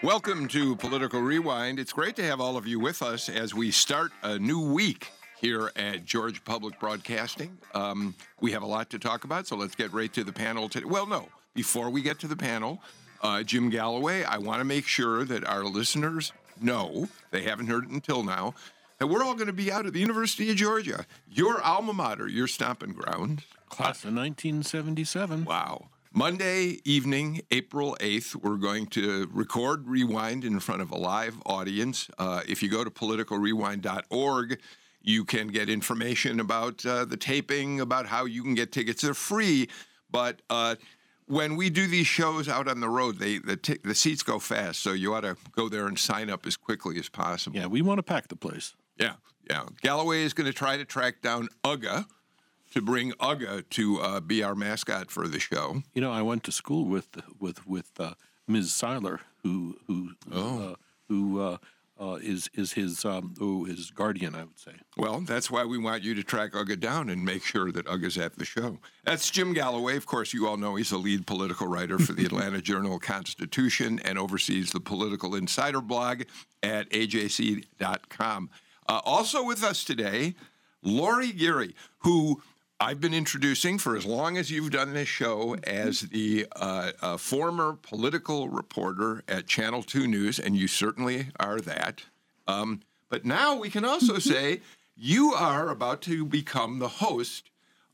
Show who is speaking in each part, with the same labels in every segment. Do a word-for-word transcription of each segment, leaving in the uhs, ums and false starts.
Speaker 1: Welcome to Political Rewind. It's great to have all of you with us as we start a new week here at Georgia Public Broadcasting. Um, we have a lot to talk about, so let's get right to the panel today. Well, no, before we get to the panel, uh, Jim Galloway, I want to make sure that our listeners know, they haven't heard it until now, that we're all going to be out at the University of Georgia, your alma mater, your stomping ground.
Speaker 2: Class of nineteen seventy-seven.
Speaker 1: Wow. Monday evening, April eighth, we're going to record Rewind in front of a live audience. Uh, if you go to political rewind dot org, you can get information about uh, the taping, about how you can get tickets. They're free, but uh, when we do these shows out on the road, they the, t- the seats go fast, so you ought to go there and sign up as quickly as possible.
Speaker 2: Yeah, we want to pack the place.
Speaker 1: Yeah, yeah. Galloway is going to try to track down Uga, to bring Uga to uh, be our mascot for the show.
Speaker 2: You know, I went to school with with with uh, Miz Seiler, who who
Speaker 1: oh.
Speaker 2: uh, who uh, uh, is is his um, oh, his guardian, I would say.
Speaker 1: Well, that's why we want you to track Uga down and make sure that Uga's at the show. That's Jim Galloway. Of course, you all know he's the lead political writer for the Atlanta Journal-Constitution and oversees the Political Insider blog at A J C dot com. Uh, also with us today, Lori Geary, who I've been introducing for as long as you've done this show as the uh, uh, former political reporter at Channel two News, and you certainly are that. Um, but now we can also say you are about to become the host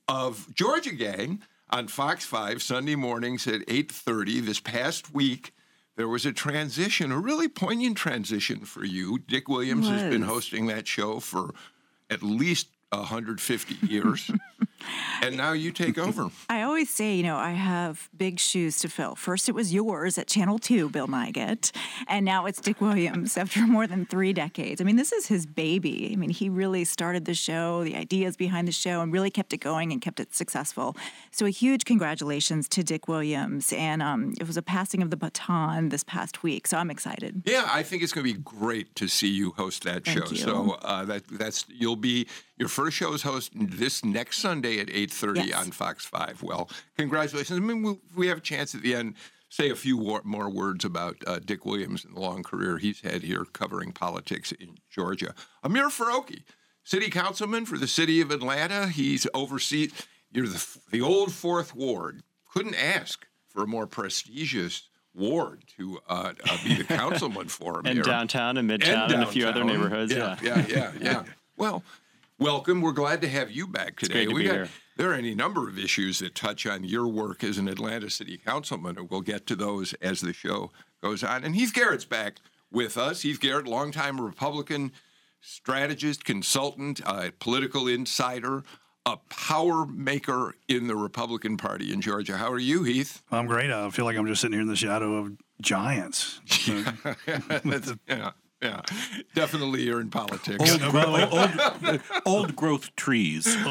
Speaker 1: of Georgia Gang on Fox five Sunday mornings at eight thirty. This past week, there was a transition, a really poignant transition for you. Dick Williams has been hosting that show for at least one hundred fifty years, and now you take over.
Speaker 3: I always say, you know, I have big shoes to fill. First, it was yours at Channel two, Bill Nigut, and now it's Dick Williams after more than three decades. I mean, this is his baby. I mean, he really started the show, the ideas behind the show, and really kept it going and kept it successful. So a huge congratulations to Dick Williams, and um, it was a passing of the baton this past week, so I'm excited.
Speaker 1: Yeah, I think it's going to be great to see you host that
Speaker 3: Thank
Speaker 1: show.
Speaker 3: you.
Speaker 1: So uh, that that's you'll be your first show is host this next Sunday at eight thirty
Speaker 3: Yes.
Speaker 1: on Fox five. Well, congratulations. I mean, we, we have a chance at the end say a few war, more words about uh, Dick Williams and the long career he's had here covering politics in Georgia. Amir Faroqui, city councilman for the city of Atlanta. He's oversees, you're the, the old Fourth Ward. Couldn't ask for a more prestigious ward to uh, uh, be the councilman for.
Speaker 4: And downtown and midtown and, and a few other neighborhoods.
Speaker 1: Yeah,
Speaker 4: Yeah,
Speaker 1: yeah, yeah, yeah. Well, welcome. We're glad to have you back today.
Speaker 4: It's great to
Speaker 1: we
Speaker 4: be
Speaker 1: got,
Speaker 4: here.
Speaker 1: There are any number of issues that touch on your work as an Atlanta city councilman, and we'll get to those as the show goes on. And Heath Garrett's back with us. Heath Garrett, longtime Republican strategist, consultant, uh, political insider, a power maker in the Republican Party in Georgia. How are you, Heath?
Speaker 5: I'm great. I feel like I'm just sitting here in the shadow of giants.
Speaker 1: yeah. Yeah, definitely you're in politics.
Speaker 2: Old, gro- old, old growth trees.
Speaker 5: go,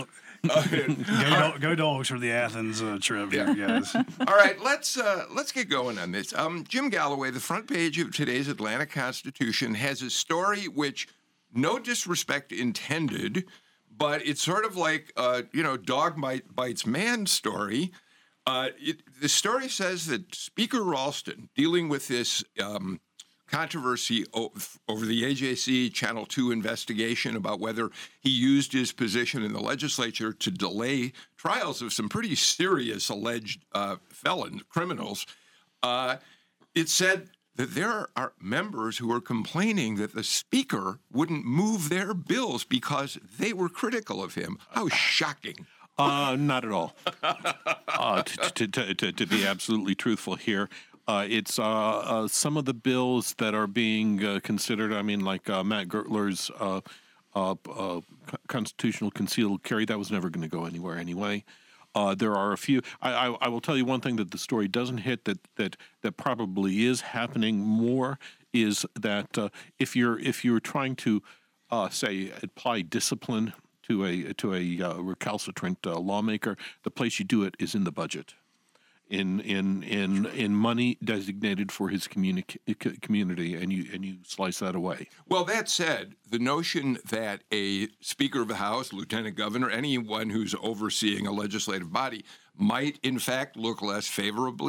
Speaker 5: do- go dogs for the Athens uh, trip here, guys.
Speaker 1: All right, let's uh, let's get going on this. Um, Jim Galloway, the front page of today's Atlanta Constitution has a story which, no disrespect intended, but it's sort of like uh, you know, dog bite, bites man story. Uh, it, the story says that Speaker Ralston, dealing with this Um, controversy over the A J C Channel two investigation about whether he used his position in the legislature to delay trials of some pretty serious alleged uh, felon criminals. Uh, it said that there are members who are complaining that the speaker wouldn't move their bills because they were critical of him. How shocking.
Speaker 2: Uh, not at all. Uh, to, to, to, to be absolutely truthful here, uh, it's uh, uh, some of the bills that are being uh, considered. I mean, like uh, Matt Gertler's uh, uh, uh, constitutional concealed carry, that was never going to go anywhere anyway. Uh, there are a few. I, I, I will tell you one thing that the story doesn't hit that that that probably is happening more is that uh, if you're if you're trying to uh, say apply discipline to a to a uh, recalcitrant uh, lawmaker, the place you do it is in the budget, in in in in money designated for his communi- community, and you and you slice that away.
Speaker 1: Well, that said, the notion that a Speaker of the House, Lieutenant Governor, anyone who's overseeing a legislative body might, in fact, look less favorably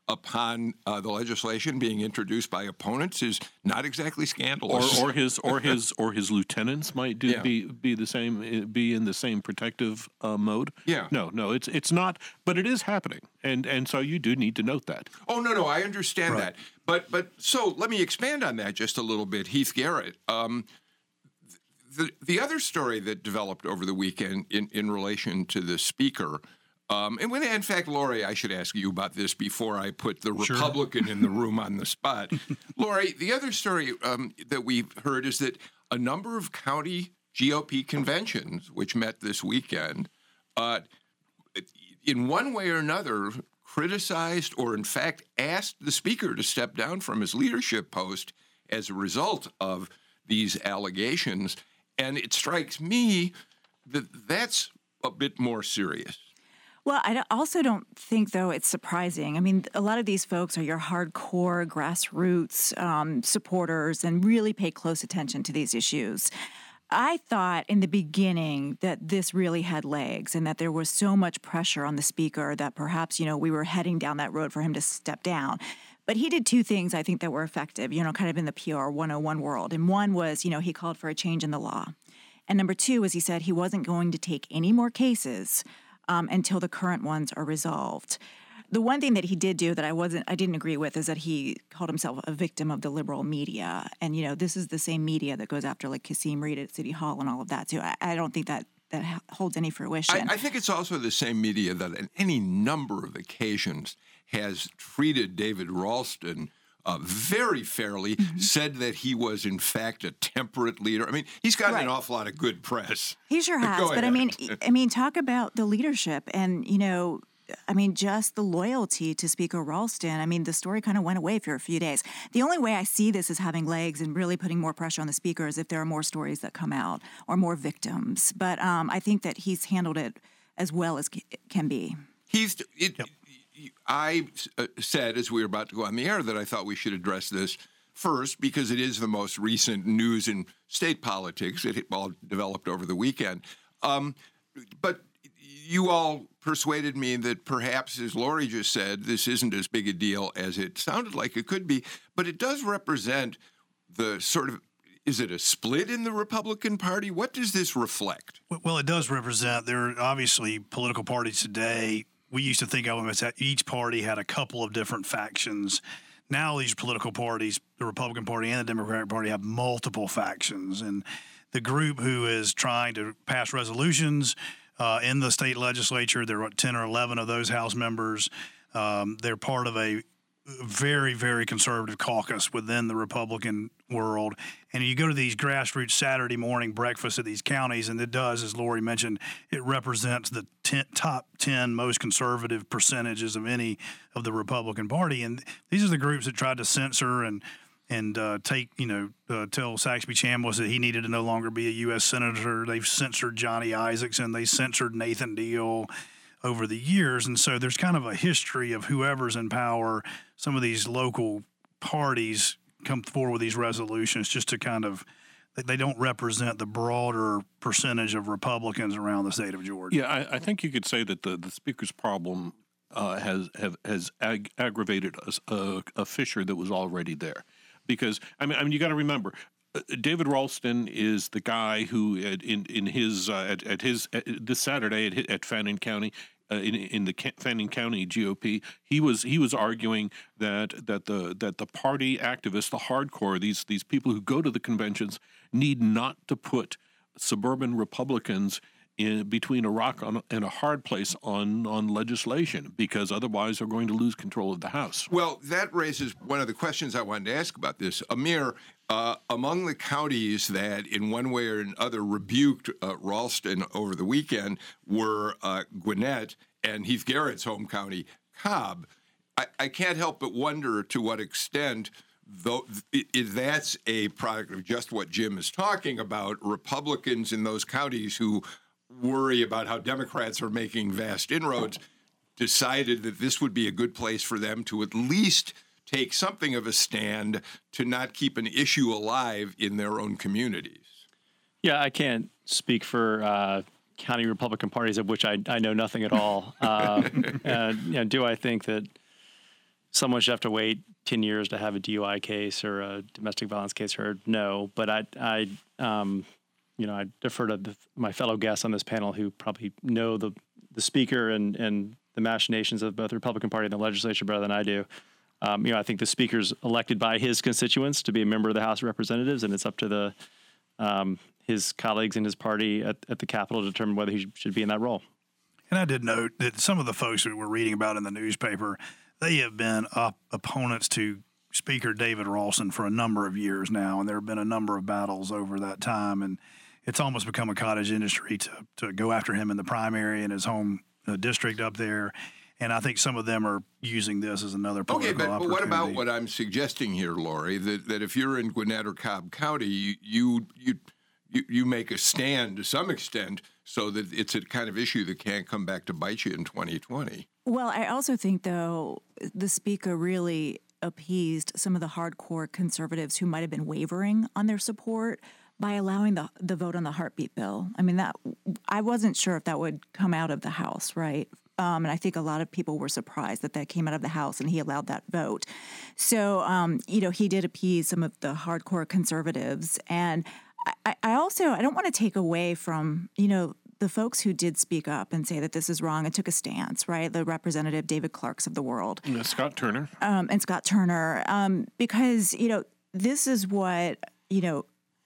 Speaker 1: upon uh, the legislation being introduced by opponents is not exactly scandalous.
Speaker 2: Or, or his or his or his lieutenants might do
Speaker 1: Yeah.
Speaker 2: be be the same be in the same protective uh, mode.
Speaker 1: Yeah.
Speaker 2: No, no, it's it's not, but it is happening, and and so you do need to note that.
Speaker 1: Oh, no, no, I understand
Speaker 5: Right.
Speaker 1: that. But but so let me expand on that just a little bit. Heath Garrett, um, the, the other story that developed over the weekend in, in relation to the speaker, um, and when, in fact, Lori, I should ask you about this before I put the
Speaker 5: Sure.
Speaker 1: Republican in the room on the spot. Lori, the other story um, that we've heard is that a number of county G O P conventions, which met this weekend, uh, in one way or another, criticized or, in fact, asked the speaker to step down from his leadership post as a result of these allegations. And it strikes me that that's a bit more serious.
Speaker 3: Well, I don't- also don't think, though, it's surprising. I mean, a lot of these folks are your hardcore grassroots um, supporters and really pay close attention to these issues. I thought in the beginning that this really had legs and that there was so much pressure on the speaker that perhaps, you know, we were heading down that road for him to step down. But he did two things, I think, that were effective, you know, kind of in the P R one oh one world. And one was, you know, he called for a change in the law. And number two was he said he wasn't going to take any more cases um, until the current ones are resolved. The one thing that he did do that I wasn't, I didn't agree with is that he called himself a victim of the liberal media. And, you know, this is the same media that goes after like Kasim Reed at City Hall and all of that too. I, I don't think that that holds any fruition.
Speaker 1: I, I think it's also the same media that on any number of occasions has treated David Ralston uh, very fairly, mm-hmm. said that he was, in fact, a temperate leader. I mean, he's gotten
Speaker 3: Right.
Speaker 1: an awful lot of good press.
Speaker 3: He sure has.
Speaker 1: Go
Speaker 3: But I
Speaker 1: ahead.
Speaker 3: mean, I mean, talk about the leadership and, you know, I mean, just the loyalty to Speaker Ralston. I mean, the story kind of went away for a few days. The only way I see this as having legs and really putting more pressure on the speaker is if there are more stories that come out or more victims. But um, I think that he's handled it as well as can be.
Speaker 1: He's. It, I uh, said as we were about to go on the air that I thought we should address this first because it is the most recent news in state politics. It all developed over the weekend. Um, but you all persuaded me that perhaps, as Lori just said, this isn't as big a deal as it sounded like it could be, but it does represent the sort of, is it a split in the Republican Party? What does this reflect?
Speaker 5: Well, it does represent, there are obviously political parties today. We used to think of them as that each party had a couple of different factions. Now these political parties, the Republican Party and the Democratic Party, have multiple factions. And the group who is trying to pass resolutions uh, in the state legislature, there are ten or eleven of those House members. Um, they're part of a very, very conservative caucus within the Republican world. And you go to these grassroots Saturday morning breakfasts at these counties, and it does, as Lori mentioned, it represents the ten, top ten most conservative percentages of any of the Republican Party. And these are the groups that tried to censor and and uh, take, you know, uh, tell Saxby Chambliss that he needed to no longer be a U S senator. They've censored Johnny Isakson. They censored Nathan Deal over the years. And so there's kind of a history of whoever's in power, some of these local parties come forward with these resolutions just to kind of, they don't represent the broader percentage of Republicans around the state of Georgia.
Speaker 2: Yeah, I, I think you could say that the, the speaker's problem uh, has have, has ag- aggravated a, a, a fissure that was already there. Because, I mean, I mean, you got to remember, uh, David Ralston is the guy who, at, in in his uh, at, at his at, this Saturday at, at Fannin County, uh, in in the Fannin County G O P, he was he was arguing that that the that the party activists, the hardcore, these these people who go to the conventions, need not to put suburban Republicans in between a rock and a hard place on, on legislation, because otherwise they're going to lose control of the House.
Speaker 1: Well, that raises one of the questions I wanted to ask about this. Amir, uh, among the counties that in one way or another rebuked uh, Ralston over the weekend were uh, Gwinnett and Heath Garrett's home county, Cobb. I, I can't help but wonder to what extent, though, if that's a product of just what Jim is talking about, Republicans in those counties who worry about how Democrats are making vast inroads, decided that this would be a good place for them to at least take something of a stand to not keep an issue alive in their own communities.
Speaker 4: Yeah, I can't speak for uh, county Republican parties, of which I, I know nothing at all. Uh, and, you know, do I think that someone should have to wait ten years to have a D U I case or a domestic violence case heard. No, but I, I, um, you know, I defer to the, my fellow guests on this panel who probably know the the speaker and and the machinations of both the Republican Party and the legislature better than I do. Um, you know, I think the speaker's elected by his constituents to be a member of the House of Representatives, and it's up to the um, his colleagues in his party at, at the Capitol to determine whether he should be in that role.
Speaker 5: And I did note that some of the folks that we're reading about in the newspaper, they have been op- opponents to Speaker David Ralston for a number of years now, and there have been a number of battles over that time, and it's almost become a cottage industry to to go after him in the primary in his home uh, district up there. And I think some of them are using this as another political
Speaker 1: Okay, but, but
Speaker 5: opportunity.
Speaker 1: what about what I'm suggesting here, Lori? That that if you're in Gwinnett or Cobb County, you you you you, you make a stand to some extent, so that it's a kind of issue that can't come back to bite you in twenty twenty.
Speaker 3: Well, I also think, though, the speaker really appeased some of the hardcore conservatives who might have been wavering on their support by allowing the the vote on the heartbeat bill. I mean, that I wasn't sure if that would come out of the House, right? Um, and I think a lot of people were surprised that that came out of the House and he allowed that vote. So, um, you know, he did appease some of the hardcore conservatives. And I, I also, I don't want to take away from, you know, the folks who did speak up and say that this is wrong and took a stance, right? The Representative David Clarks of the world.
Speaker 2: Uh, Scott Turner.
Speaker 3: Um, and Scott Turner, um, because, you know, this is what, you know,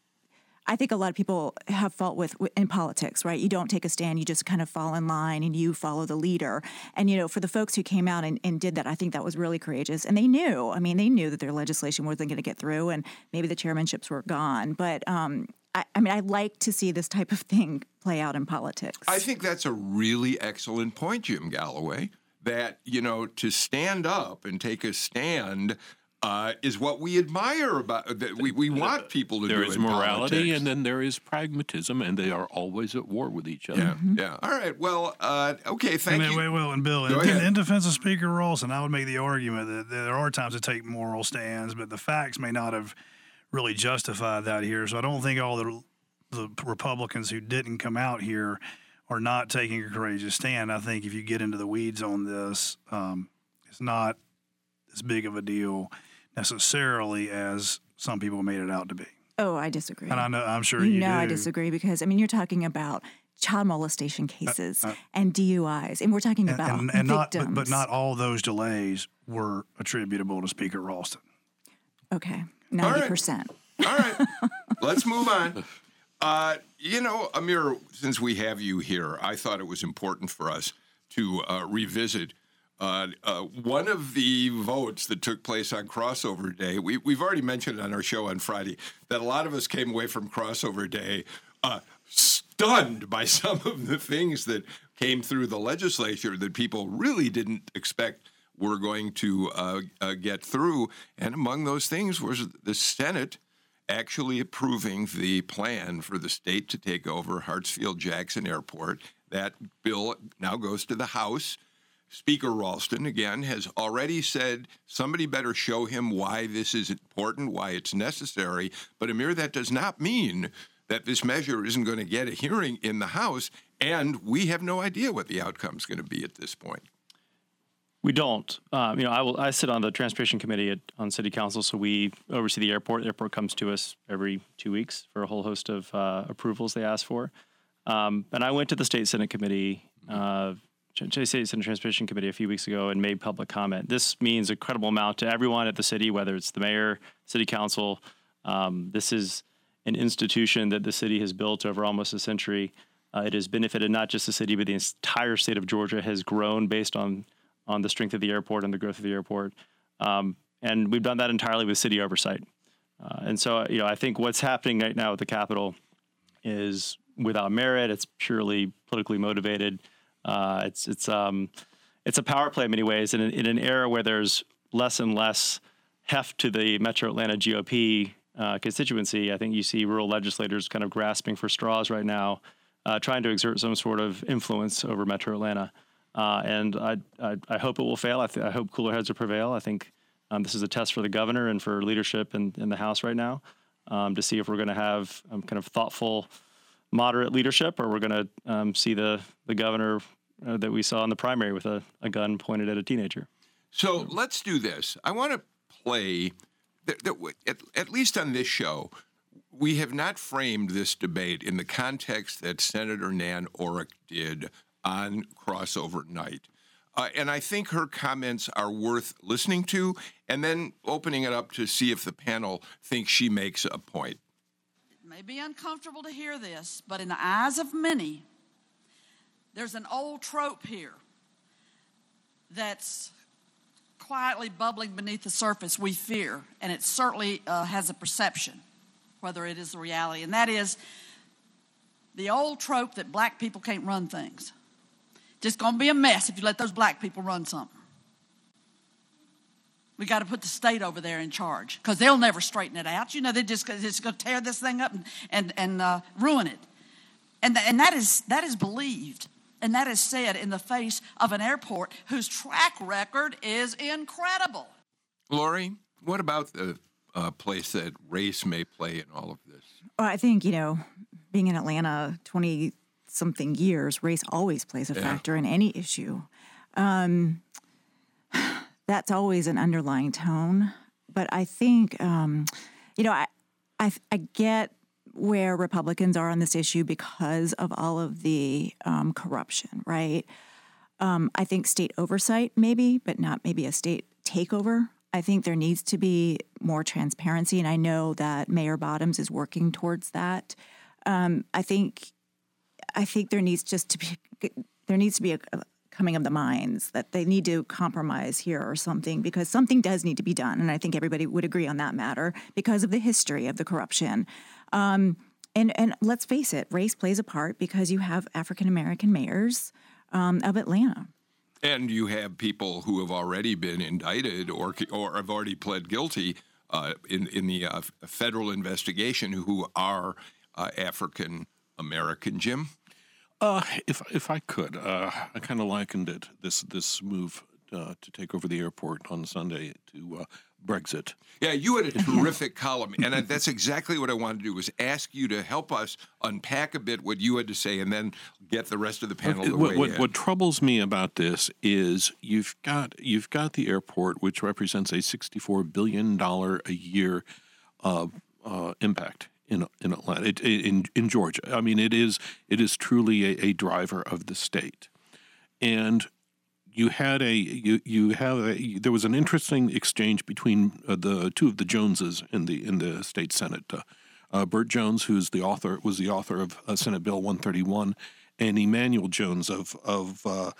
Speaker 3: I think a lot of people have fault with in politics, right? You don't take a stand, you just kind of fall in line and you follow the leader. And, you know, for the folks who came out and, and did that, I think that was really courageous. And they knew, I mean, they knew that their legislation wasn't going to get through and maybe the chairmanships were gone. But, um, I, I mean, I like to see this type of thing play out in politics.
Speaker 1: I think that's a really excellent point, Jim Galloway, that, you know, to stand up and take a stand uh, is what we admire about that. We, we want people to
Speaker 2: There
Speaker 1: do
Speaker 2: is
Speaker 1: in
Speaker 2: morality,
Speaker 1: politics.
Speaker 2: and then there is pragmatism, and they are always at war with each other.
Speaker 1: Yeah, yeah. All right. Well, uh, okay, thank
Speaker 5: and
Speaker 1: you.
Speaker 5: Wait, wait, and Bill,
Speaker 1: Go
Speaker 5: in,
Speaker 1: ahead.
Speaker 5: in defense of Speaker Ralston, I would make the argument that there are times to take moral stands, but the facts may not have really justified that here. So I don't think all the the Republicans who didn't come out here are not taking a courageous stand. I think if you get into the weeds on this, um, it's not as big of a deal necessarily as some people made it out to be.
Speaker 3: Oh, I disagree.
Speaker 5: And I know, I'm sure you
Speaker 3: no,
Speaker 5: do.
Speaker 3: I disagree because, I mean, you're talking about child molestation cases
Speaker 5: uh,
Speaker 3: and D U Is, and we're talking
Speaker 5: And,
Speaker 3: about
Speaker 5: and, and not,
Speaker 3: victims.
Speaker 5: but, but not all those delays were attributable to Speaker Ralston.
Speaker 3: Okay, ninety percent.
Speaker 1: All right. Let's move on. Uh, you know, Amir, since we have you here, I thought it was important for us to uh, revisit uh, uh, one of the votes that took place on Crossover Day. We, we've already mentioned on our show on Friday that a lot of us came away from Crossover Day uh, stunned by some of the things that came through the legislature that people really didn't expect were going to uh, uh, get through. And among those things was the Senate actually approving the plan for the state to take over Hartsfield-Jackson Airport. That bill now goes to the House. Speaker Ralston, again, has already said somebody better show him why this is important, why it's necessary. But, Amir, that does not mean that this measure isn't going to get a hearing in the House, and we have no idea what the outcome is going to be at this point.
Speaker 4: We don't. Um, you know, I will. I sit on the transportation committee at, on city council, so we oversee the airport. The airport comes to us every two weeks for a whole host of uh, approvals they ask for. Um, and I went to the state senate committee, uh, state senate transportation committee, a few weeks ago and made public comment. This means a credible amount to everyone at the city, whether it's the mayor, city council. Um, this is an institution that the city has built over almost a century. Uh, it has benefited not just the city, but the entire state of Georgia has grown based on on the strength of the airport and the growth of the airport. Um, and we've done that entirely with city oversight. Uh, and so, you know, I think what's happening right now at the Capitol is without merit. It's purely politically motivated. Uh, it's it's um, it's a power play in many ways. And in, in an era where there's less and less heft to the Metro Atlanta G O P uh, constituency, I think you see rural legislators kind of grasping for straws right now, uh, trying to exert some sort of influence over Metro Atlanta. Uh, and I, I I hope it will fail. I, th- I hope cooler heads will prevail. I think um, this is a test for the governor and for leadership in, in the House right now um, to see if we're going to have um, kind of thoughtful, moderate leadership, or we're going to um, see the the governor uh, that we saw in the primary with a, a gun pointed at a teenager.
Speaker 1: So let's do this. I want to play, that, that, at, at least on this show, we have not framed this debate in the context that Senator Nan Orrick did on crossover night. Uh, and I think her comments are worth listening to and then opening it up to see if the panel thinks she makes a point.
Speaker 6: It may be uncomfortable to hear this, but in the eyes of many, there's an old trope here that's quietly bubbling beneath the surface we fear, and it certainly uh, has a perception, whether it is the reality, and that is the old trope that black people can't run things. Just going to be a mess if you let those black people run something. We got to put the state over there in charge because they'll never straighten it out. You know, they're just, just going to tear this thing up and, and, and uh, ruin it. And, and that is that is believed. And that is said in the face of an airport whose track record is incredible.
Speaker 1: Lori, what about the uh, place that race may play in all of this?
Speaker 3: Well, I think, you know, being in Atlanta twenty-something years, race always plays a
Speaker 1: Yeah.
Speaker 3: factor in any issue. Um, that's always an underlying tone. But I think, um, you know, I, I, I get where Republicans are on this issue because of all of the um, corruption, right? Um, I think state oversight maybe, but not maybe a state takeover. I think there needs to be more transparency, and I know that Mayor Bottoms is working towards that. Um, I think, I think there needs just to be there needs to be a, a coming of the minds that they need to compromise here or something, because something does need to be done, and I think everybody would agree on that matter because of the history of the corruption. Um, and and let's face it, race plays a part because you have African American mayors um, of Atlanta.
Speaker 1: And you have people who have already been indicted or or have already pled guilty uh, in in the uh, federal investigation who are uh, African American. Jim,
Speaker 2: Uh, if if I could, uh, I kind of likened it this this move uh, to take over the airport on Sunday to uh, Brexit.
Speaker 1: yeah, you had a terrific column, and I- that's exactly what I wanted to do was ask you to help us unpack a bit what you had to say, and then get the rest of the panel to
Speaker 2: what,
Speaker 1: weigh
Speaker 2: what,
Speaker 1: in.
Speaker 2: what troubles me about this is you've got you've got the airport, which represents a sixty-four billion dollar a year uh, uh, impact in in Atlanta, it, in in Georgia. I mean, it is it is truly a, a driver of the state, and you had a you you have a, there was an interesting exchange between uh, the two of the Joneses in the in the state Senate. Uh, uh, Burt Jones, who's the author, was the author of uh, Senate Bill one thirty-one, and Emmanuel Jones of of uh,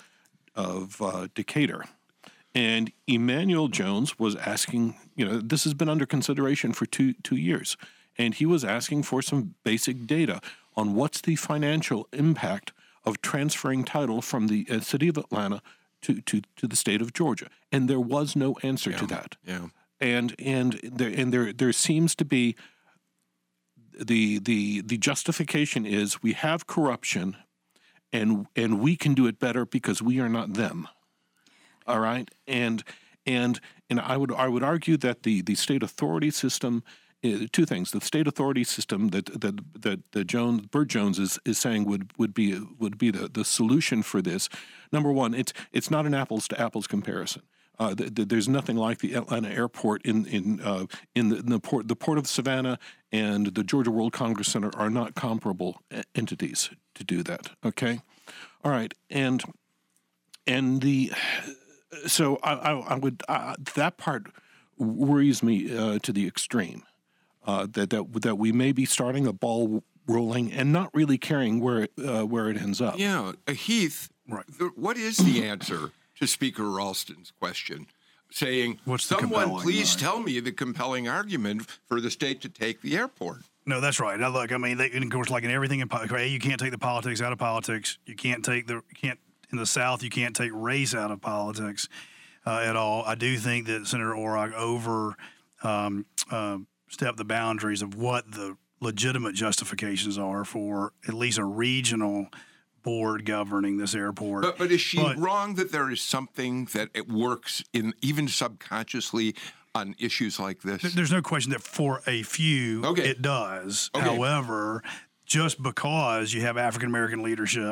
Speaker 2: of uh, Decatur. And Emmanuel Jones was asking, you know, this has been under consideration for two two years, and he was asking for some basic data on what's the financial impact of transferring title from the uh, city of Atlanta to, to, to the state of Georgia, and there was no answer to that.
Speaker 1: yeah.
Speaker 2: And and there and there there seems to be the the the justification is we have corruption, and and we can do it better because we are not them. All right, and and and I would I would argue that the the state authority system. Uh, two things: the state authority system that that that, that Jones, Burt Jones is, is saying would would be would be the, the solution for this. Number one, it's it's not an apples to apples comparison. Uh, th- th- there's nothing like the Atlanta airport in in uh, in, the, in the port the port of Savannah and the Georgia World Congress Center are not comparable e- entities to do that. Okay, all right, and and the so I I, I would uh, that part worries me uh, to the extreme. Uh, that that that we may be starting a ball rolling and not really caring where it, uh, where it ends up.
Speaker 1: Yeah, uh, Heath,
Speaker 5: Right.
Speaker 1: the, what is the answer to Speaker Ralston's question? Saying,
Speaker 5: What's the
Speaker 1: someone
Speaker 5: compelling,
Speaker 1: please
Speaker 5: right.
Speaker 1: tell me the compelling argument for the state to take the airport.
Speaker 5: No, that's right. Now, look, I mean, they, and of course, like in everything in politics, you can't take the politics out of politics. You can't take the you can't in the South. You can't take race out of politics uh, at all. I do think that Senator Orrock over um, uh, stepped the boundaries of what the legitimate justifications are for at least a regional board governing this airport.
Speaker 1: But, but is she
Speaker 5: But-
Speaker 1: wrong that there is something that it works in even subconsciously on issues like this?
Speaker 5: Th- There's no question that for a few,
Speaker 1: Okay.
Speaker 5: it does.
Speaker 1: Okay.
Speaker 5: However, just because you have African American leadership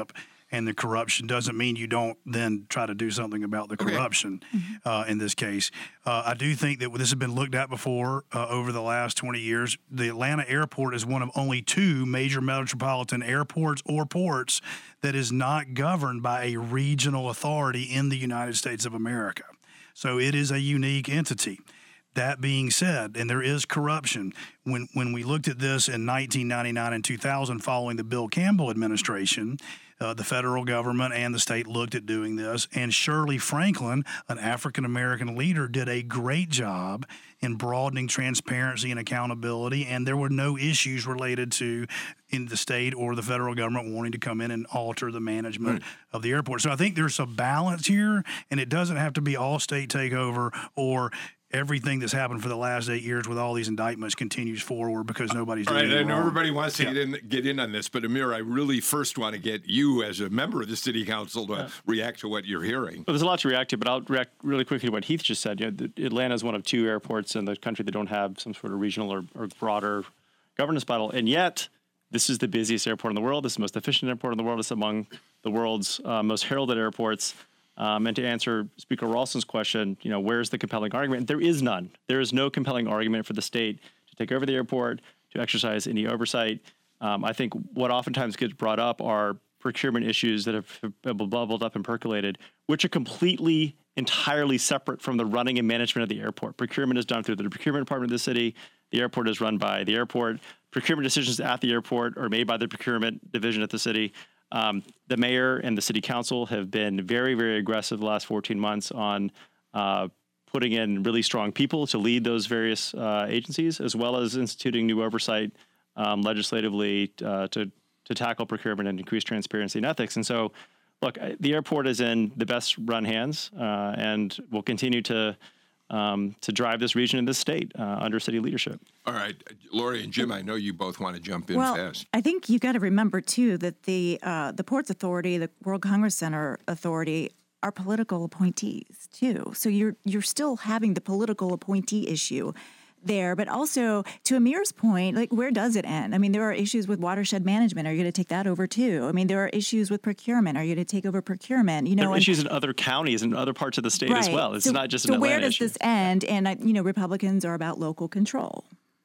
Speaker 5: and the corruption doesn't mean you don't then try to do something about the corruption. Uh, in this case, uh, I do think that this has been looked at before uh, over the last twenty years. The Atlanta airport is one of only two major metropolitan airports or ports that is not governed by a regional authority in the United States of America. So it is a unique entity. That being said, and there is corruption, when when we looked at this in nineteen ninety-nine and two thousand following the Bill Campbell administration, uh, the federal government and the state looked at doing this, and Shirley Franklin, an African-American leader, did a great job in broadening transparency and accountability, and there were no issues related to in the state or the federal government wanting to come in and alter the management right. of the airport. So I think there's a balance here, and it doesn't have to be all state takeover or everything that's happened for the last eight years with all these indictments continues forward because nobody's doing
Speaker 1: right,
Speaker 5: it
Speaker 1: I know
Speaker 5: wrong.
Speaker 1: everybody wants to
Speaker 5: yeah.
Speaker 1: get in get in on this, but Amir, I really first want to get you as a member of the city council to yeah. react to what you're hearing.
Speaker 4: Well, there's a lot to react to, but I'll react really quickly to what Heath just said. You know, Atlanta is one of two airports in the country that don't have some sort of regional or, or broader governance model, and yet this is the busiest airport in the world. This is the most efficient airport in the world. It's among the world's uh, most heralded airports. Um, and to answer Speaker Ralston's question, you know, where's the compelling argument? There is none. There is no compelling argument for the state to take over the airport, to exercise any oversight. Um, I think what oftentimes gets brought up are procurement issues that have bubbled up and percolated, which are completely, entirely separate from the running and management of the airport. Procurement is done through the procurement department of the city. The airport is run by the airport. Procurement decisions at the airport are made by the procurement division at the city. Um, the mayor and the city council have been very, very aggressive the last fourteen months on uh, putting in really strong people to lead those various uh, agencies, as well as instituting new oversight um, legislatively uh, to to tackle procurement and increase transparency and ethics. And so, look, the airport is in the best run hands uh, and will continue to um, to drive this region and this state uh, under city leadership.
Speaker 1: All right, Lori and Jim, I know you both want to jump in
Speaker 3: well,
Speaker 1: fast.
Speaker 3: I think you got to remember too that the uh, the Ports Authority, the World Congress Center Authority, are political appointees too. So you're you're still having the political appointee issue there, but also to Amir's point, like where does it end? I mean, there are issues with watershed management. Are you going to take that over too? I mean, there are issues with procurement. Are you going to take over procurement? You know,
Speaker 4: there are
Speaker 3: and,
Speaker 4: issues in other counties and other parts of the state
Speaker 3: right.
Speaker 4: as well. It's
Speaker 3: so,
Speaker 4: not just
Speaker 3: so
Speaker 4: an Atlanta
Speaker 3: where does
Speaker 4: issue.
Speaker 3: this end? And uh, you know, Republicans are about local control.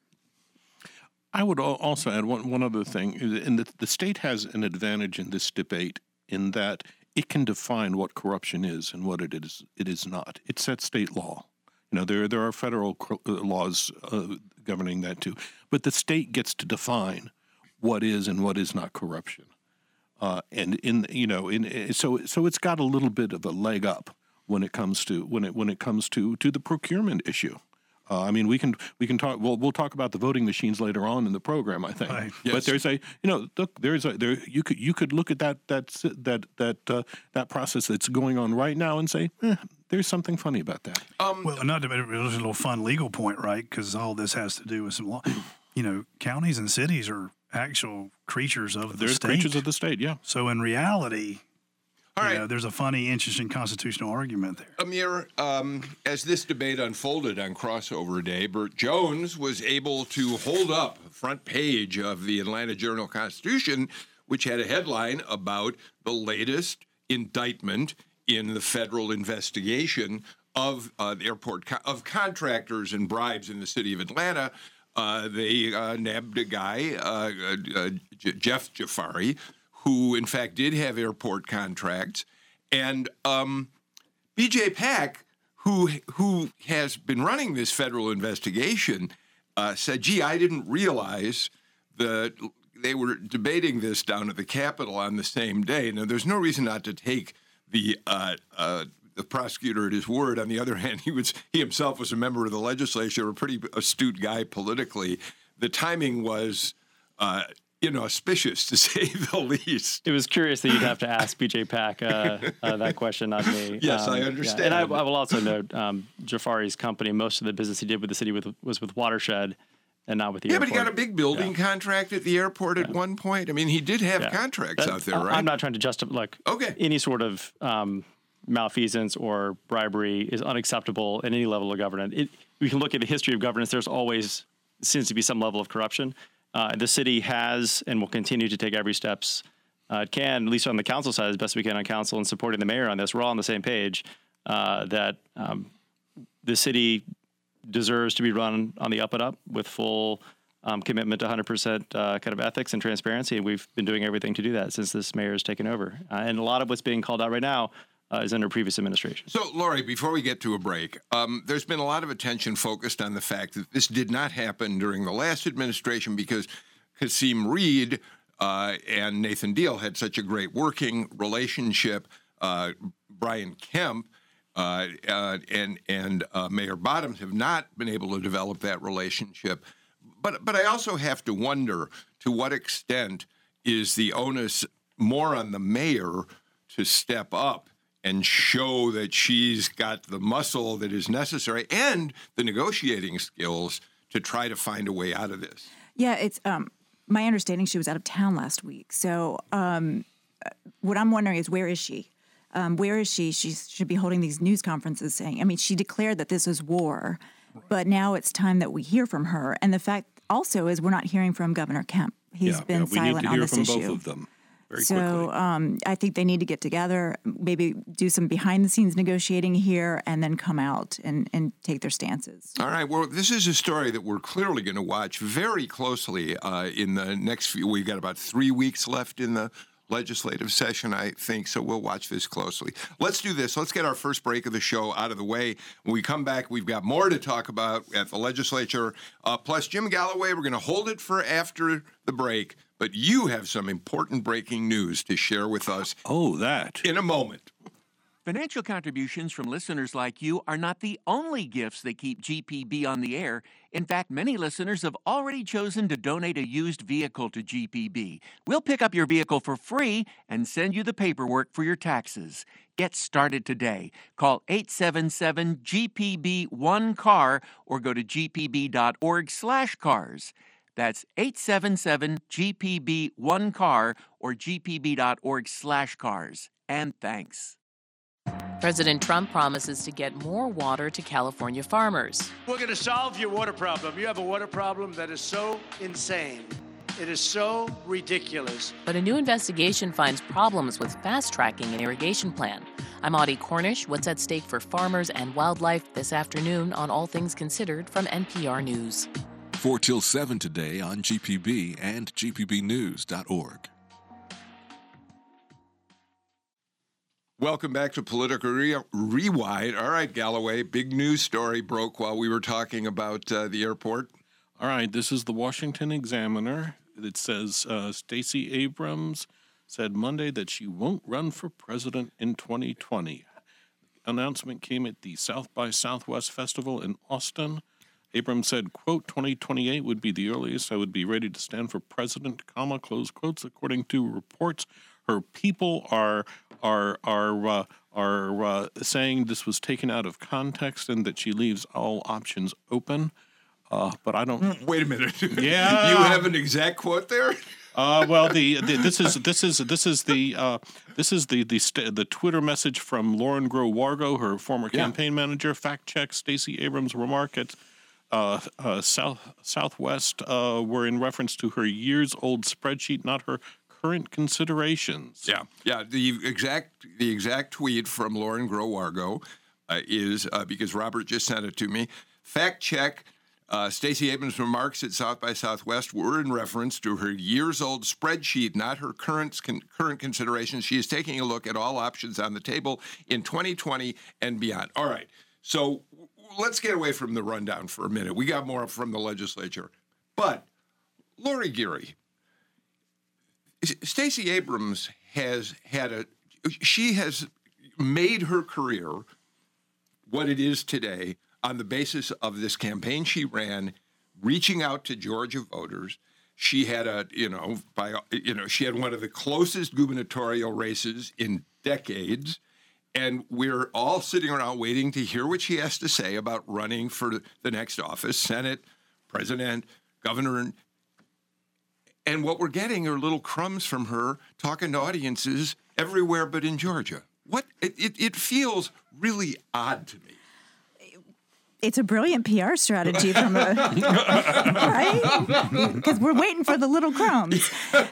Speaker 2: I would also add one, one other thing, and the, the state has an advantage in this debate in that it can define what corruption is and what it is it is not. It sets state law. You know, there there are federal laws uh, governing that too, but the state gets to define what is and what is not corruption. Uh, and in you know, in so so it's got a little bit of a leg up when it comes to when it when it comes to to the procurement issue. Uh, I mean, we can we can talk. Well, we'll talk about the voting machines later on in the program, I think.
Speaker 5: Right.
Speaker 2: But
Speaker 1: Yes.
Speaker 2: there's a you know look there's a there you could you could look at that that that that uh, that process that's going on right now and say eh, there's something funny about that.
Speaker 5: Well, not to, it was a little fun legal point, right? Because all this has to do with some law. You know, counties and cities are actual creatures of the
Speaker 2: There's
Speaker 5: state.
Speaker 2: creatures of the state, yeah.
Speaker 5: So in reality,
Speaker 1: All
Speaker 5: you
Speaker 1: right.
Speaker 5: know, there's a funny, interesting constitutional argument there.
Speaker 1: Amir, um, as this debate unfolded on Crossover Day, Burt Jones was able to hold up the front page of the Atlanta Journal-Constitution, which had a headline about the latest indictment in the federal investigation of uh, the airport co- of contractors and bribes in the city of Atlanta. Uh, they uh, nabbed a guy, uh, uh, J- Jeff Jafari, who in fact did have airport contracts, and um, B J Pak, who who has been running this federal investigation, uh, said, "Gee, I didn't realize that they were debating this down at the Capitol on the same day." Now, there's no reason not to take the uh, uh, the prosecutor at his word. On the other hand, he was he himself was a member of the legislature, a pretty astute guy politically. The timing was Uh, inauspicious, to say the least.
Speaker 4: It was curious that you'd have to ask B J Pak uh, uh, that question, not me.
Speaker 1: Yes,
Speaker 4: um,
Speaker 1: I
Speaker 4: yeah.
Speaker 1: understand.
Speaker 4: And I, I will also note um, Jafari's company, most of the business he did with the city with, was with Watershed and not with the
Speaker 1: Yeah,
Speaker 4: airport.
Speaker 1: but he got a big building
Speaker 4: Yeah.
Speaker 1: contract at the airport at
Speaker 4: Yeah.
Speaker 1: one point. I mean, he did have
Speaker 4: Yeah.
Speaker 1: contracts
Speaker 4: That-
Speaker 1: out there,
Speaker 4: I-
Speaker 1: right?
Speaker 4: I'm not trying to justify, like,
Speaker 1: Okay.
Speaker 4: any sort of um, malfeasance or bribery is unacceptable at any level of governance. It, we can look at the history of governance. There's always seems to be some level of corruption. Uh, the city has and will continue to take every steps uh, it can, at least on the council side, as best we can on council and supporting the mayor on this. We're all on the same page uh, that um, the city deserves to be run on the up and up with full um, commitment to one hundred percent uh, kind of ethics and transparency. And we've been doing everything to do that since this mayor has taken over. Uh, and a lot of what's being called out right now uh, is under previous administration.
Speaker 1: So, Lori, before we get to a break, um, there's been a lot of attention focused on the fact that this did not happen during the last administration because Kasim Reed uh, and Nathan Deal had such a great working relationship. Uh, Brian Kemp uh, uh, and and uh, Mayor Bottoms have not been able to develop that relationship. But but I also have to wonder to what extent is the onus more on the mayor to step up and show that she's got the muscle that is necessary and the negotiating skills to try to find a way out of this.
Speaker 3: Yeah, it's um, my understanding she was out of town last week. So um, what I'm wondering is, where is she? Um, where is she? She should be holding these news conferences saying, I mean, she declared that this is war, right. But now it's time that we hear from her. And the fact also is we're not hearing from Governor Kemp. He's
Speaker 2: yeah,
Speaker 3: been
Speaker 2: yeah, we
Speaker 3: silent
Speaker 2: need to
Speaker 3: on
Speaker 2: hear
Speaker 3: this
Speaker 2: from
Speaker 3: issue.
Speaker 2: both of them very
Speaker 3: so
Speaker 2: quickly.
Speaker 3: um, I think they need to get together, maybe do some behind-the-scenes negotiating here, and then come out and, and take their stances.
Speaker 1: All right. Well, this is a story that we're clearly going to watch very closely uh, in the next few. We've got about three weeks left in the legislative session, I think, so we'll watch this closely. Let's do this. Let's get our first break of the show out of the way. When we come back, we've got more to talk about at the legislature. Uh, plus, Jim Galloway, we're going to hold it for after the break, but you have some important breaking news to share with us.
Speaker 2: Oh, that.
Speaker 1: In a moment.
Speaker 7: Financial contributions from listeners like you are not the only gifts that keep G P B on the air. In fact, many listeners have already chosen to donate a used vehicle to G P B. We'll pick up your vehicle for free and send you the paperwork for your taxes. Get started today. Call eight seven seven G P B one car or go to g p b dot org slash cars. That's eight seven seven G P B one car or g p b dot org slash cars. And thanks.
Speaker 8: President Trump promises to get more water to California farmers.
Speaker 9: We're going to solve your water problem. You have a water problem that is so insane. It is so ridiculous.
Speaker 8: But a new investigation finds problems with fast-tracking an irrigation plan. I'm Audie Cornish. What's at stake for farmers and wildlife this afternoon on All Things Considered from N P R News.
Speaker 10: four till seven today on G P B and g p b news dot org.
Speaker 1: Welcome back to Political Re- Rewind. All right, Galloway, big news story broke while we were talking about uh, the airport.
Speaker 2: All right, this is the Washington Examiner. It says uh, Stacey Abrams said Monday that she won't run for president in twenty twenty. The announcement came at the South by Southwest Festival in Austin. Abrams said, quote, twenty twenty-eight would be the earliest I would be ready to stand for president, comma, close quotes. According to reports, her people are are are uh, are uh, saying this was taken out of context and that she leaves all options open. Uh, but I don't.
Speaker 1: Wait a minute.
Speaker 2: Yeah,
Speaker 1: you have an exact quote there.
Speaker 2: Uh, well, the, the this is this is this is the uh, this is the the st- the Twitter message from Lauren Groh Wargo, her former
Speaker 1: Yeah.
Speaker 2: campaign manager. Fact check: Stacey Abrams' remark at uh, uh, South Southwest uh, were in reference to her years old spreadsheet, not her current considerations.
Speaker 1: Yeah, yeah. The exact the exact tweet from Lauren Groh Wargo uh, is uh, because Robert just sent it to me. Fact check. Uh, Stacey Abrams' remarks at South by Southwest were in reference to her years-old spreadsheet, not her current con- current considerations. She is taking a look at all options on the table in twenty twenty and beyond. All right, so w- let's get away from the rundown for a minute. We got more from the legislature. But, Lori Geary, Stacey Abrams has had a, she has made her career what it is today on the basis of this campaign she ran, reaching out to Georgia voters. She had a, you know, by, you know, she had one of the closest gubernatorial races in decades, and we're all sitting around waiting to hear what she has to say about running for the next office, Senate, president, governor. And what we're getting are little crumbs from her talking to audiences everywhere but in Georgia. What it, it, it feels really odd to me.
Speaker 3: it's a brilliant P R strategy from a right because we're waiting for the little crumbs.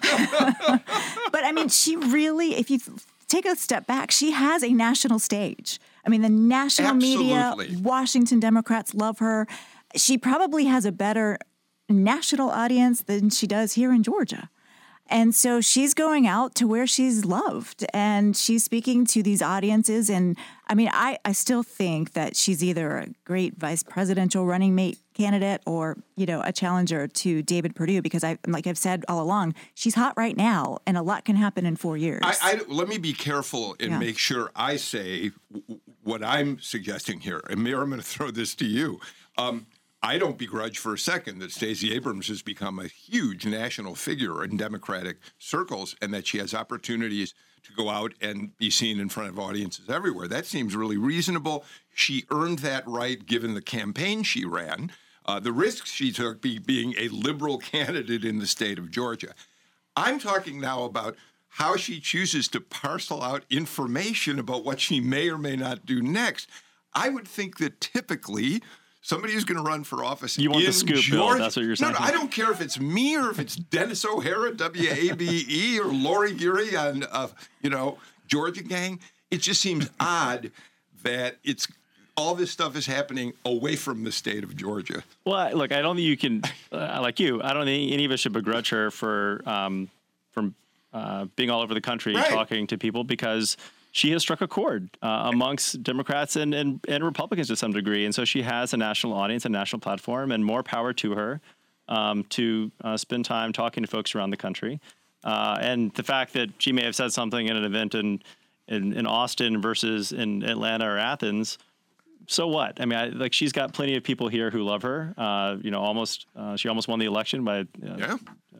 Speaker 3: But I mean, she really, if you take a step back, she has a national stage. I mean, the national
Speaker 1: Absolutely.
Speaker 3: media, Washington Democrats love her. She probably has a better national audience than she does here in Georgia. And so she's going out to where she's loved and she's speaking to these audiences. And I mean, I, I still think that she's either a great vice presidential running mate candidate or, you know, a challenger to David Perdue, because I, like I've said all along, she's hot right now and a lot can happen in four years.
Speaker 1: I, I, let me be careful and
Speaker 3: Yeah.
Speaker 1: make sure I say w- what I'm suggesting here. And Mayor, I'm going to throw this to you. Um, I don't begrudge for a second that Stacey Abrams has become a huge national figure in Democratic circles and that she has opportunities to go out and be seen in front of audiences everywhere. That seems really reasonable. She earned that right given the campaign she ran, uh, the risks she took be, being a liberal candidate in the state of Georgia. I'm talking now about how she chooses to parcel out information about what she may or may not do next. I would think that typically somebody who's going to run for office
Speaker 4: You want
Speaker 1: in
Speaker 4: the scoop, Bill.
Speaker 1: Georgia,
Speaker 4: That's what you're saying.
Speaker 1: No, no, I don't care if it's me or if it's Dennis O'Hara, W A B E, or Lori Geary on, uh, you know, Georgia Gang. It just seems odd that it's all this stuff is happening away from the state of Georgia.
Speaker 4: Well, I- look, I don't think you can, uh, like you, I don't think any of us should begrudge her for um, from uh, being all over the country
Speaker 1: Right.
Speaker 4: talking to people because she has struck a chord uh, amongst Democrats and, and, and Republicans to some degree. And so she has a national audience, a national platform, and more power to her um, to uh, spend time talking to folks around the country. Uh, and the fact that she may have said something in an event in, in, in Austin versus in Atlanta or Athens, so what? I mean, I, like she's got plenty of people here who love her. Uh, you know, almost uh, she almost won the election by. Uh,
Speaker 1: Yeah.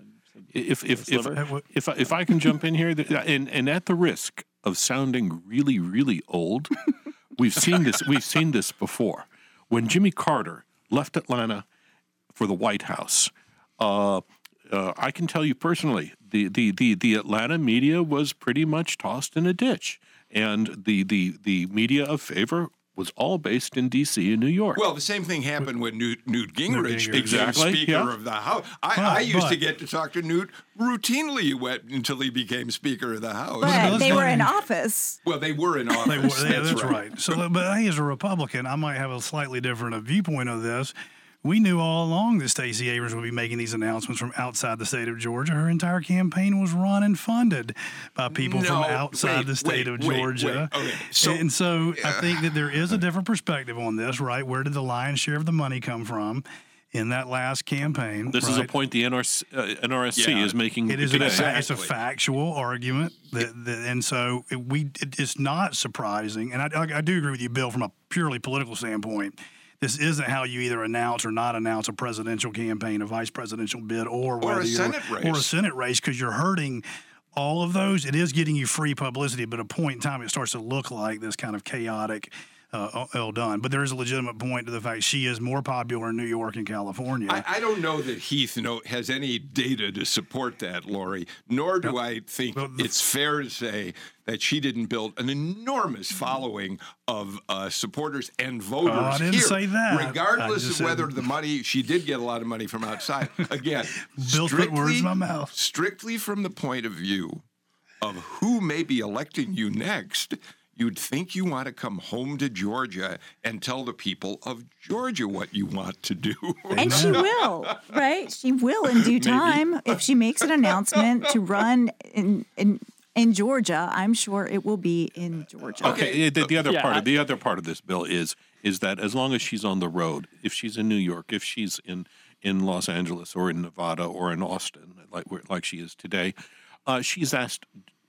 Speaker 2: If if if,
Speaker 4: Sliver.
Speaker 2: if, I- if I can jump in here, th- and and at the risk of sounding really really old, we've seen this we've seen this before. When Jimmy Carter left Atlanta for the White House, uh, uh, I can tell you personally, the, the the the Atlanta media was pretty much tossed in a ditch, and the the the media of favor was all based in D C and New York.
Speaker 1: Well, the same thing happened when Newt, Newt Gingrich
Speaker 5: Gingrich.
Speaker 1: became
Speaker 2: Exactly,
Speaker 1: Speaker
Speaker 2: yeah.
Speaker 1: of the House. I,
Speaker 5: But-
Speaker 1: I used
Speaker 5: but-
Speaker 1: to get to talk to Newt routinely went until he became Speaker of the House.
Speaker 3: But
Speaker 5: let's
Speaker 3: they
Speaker 5: go
Speaker 3: were in
Speaker 5: ahead.
Speaker 3: office.
Speaker 1: Well, they were in office.
Speaker 5: They were, they,
Speaker 1: that's,
Speaker 5: that's,
Speaker 1: right.
Speaker 5: right. So, but hey, as a Republican, I might have a slightly different uh, viewpoint of this. We knew all along that Stacey Abrams would be making these announcements from outside the state of Georgia. Her entire campaign was run and funded by people
Speaker 1: No,
Speaker 5: from outside
Speaker 1: wait,
Speaker 5: the state
Speaker 1: wait,
Speaker 5: of
Speaker 1: wait,
Speaker 5: Georgia.
Speaker 1: wait. Okay, so-
Speaker 5: and so I think that there is a different perspective on this, right? Where did the lion's share of the money come from in that last campaign?
Speaker 2: this is a
Speaker 5: right?
Speaker 2: point the N R C, uh, N R S C
Speaker 1: Yeah,
Speaker 2: is making
Speaker 5: It is a,
Speaker 2: today.
Speaker 5: fa- it's a
Speaker 1: Exactly.
Speaker 5: factual argument, that, that, and so it, we it, it's not surprising. And I, I, I do agree with you, Bill, from a purely political standpoint. This isn't how you either announce or not announce a presidential campaign, a vice presidential bid, or whether
Speaker 1: a
Speaker 5: you're-
Speaker 1: Senate race.
Speaker 5: or a Senate race, because you're hurting all of those. It is getting you free publicity, but at a point in time, it starts to look like this kind of chaotic. Uh, ill done, but there is a legitimate point to the fact she is more popular in New York and California.
Speaker 1: I, I don't know that Heath know, has any data to support that, Lori, nor do I think
Speaker 5: Well, the-
Speaker 1: it's fair to say that she didn't build an enormous following of uh, supporters and voters
Speaker 5: Oh, I didn't
Speaker 1: here.
Speaker 5: say that. I
Speaker 1: Regardless
Speaker 5: just
Speaker 1: of whether
Speaker 5: said-
Speaker 1: the money, she did get a lot of money from outside. Again,
Speaker 5: Bill's put words in my mouth.
Speaker 1: strictly from the point of view of who may be electing you next, you'd think you want to come home to Georgia and tell the people of Georgia what you want to do.
Speaker 3: And she will, right? She will in due time. If she makes an announcement to run in, in in Georgia, I'm sure it will be in Georgia.
Speaker 2: Okay, the, the other
Speaker 4: Yeah,
Speaker 2: part
Speaker 4: I-
Speaker 2: of the other part of this bill is is that as long as she's on the road, if she's in New York, if she's in in Los Angeles or in Nevada or in Austin, like where- like she is today, uh, she's asked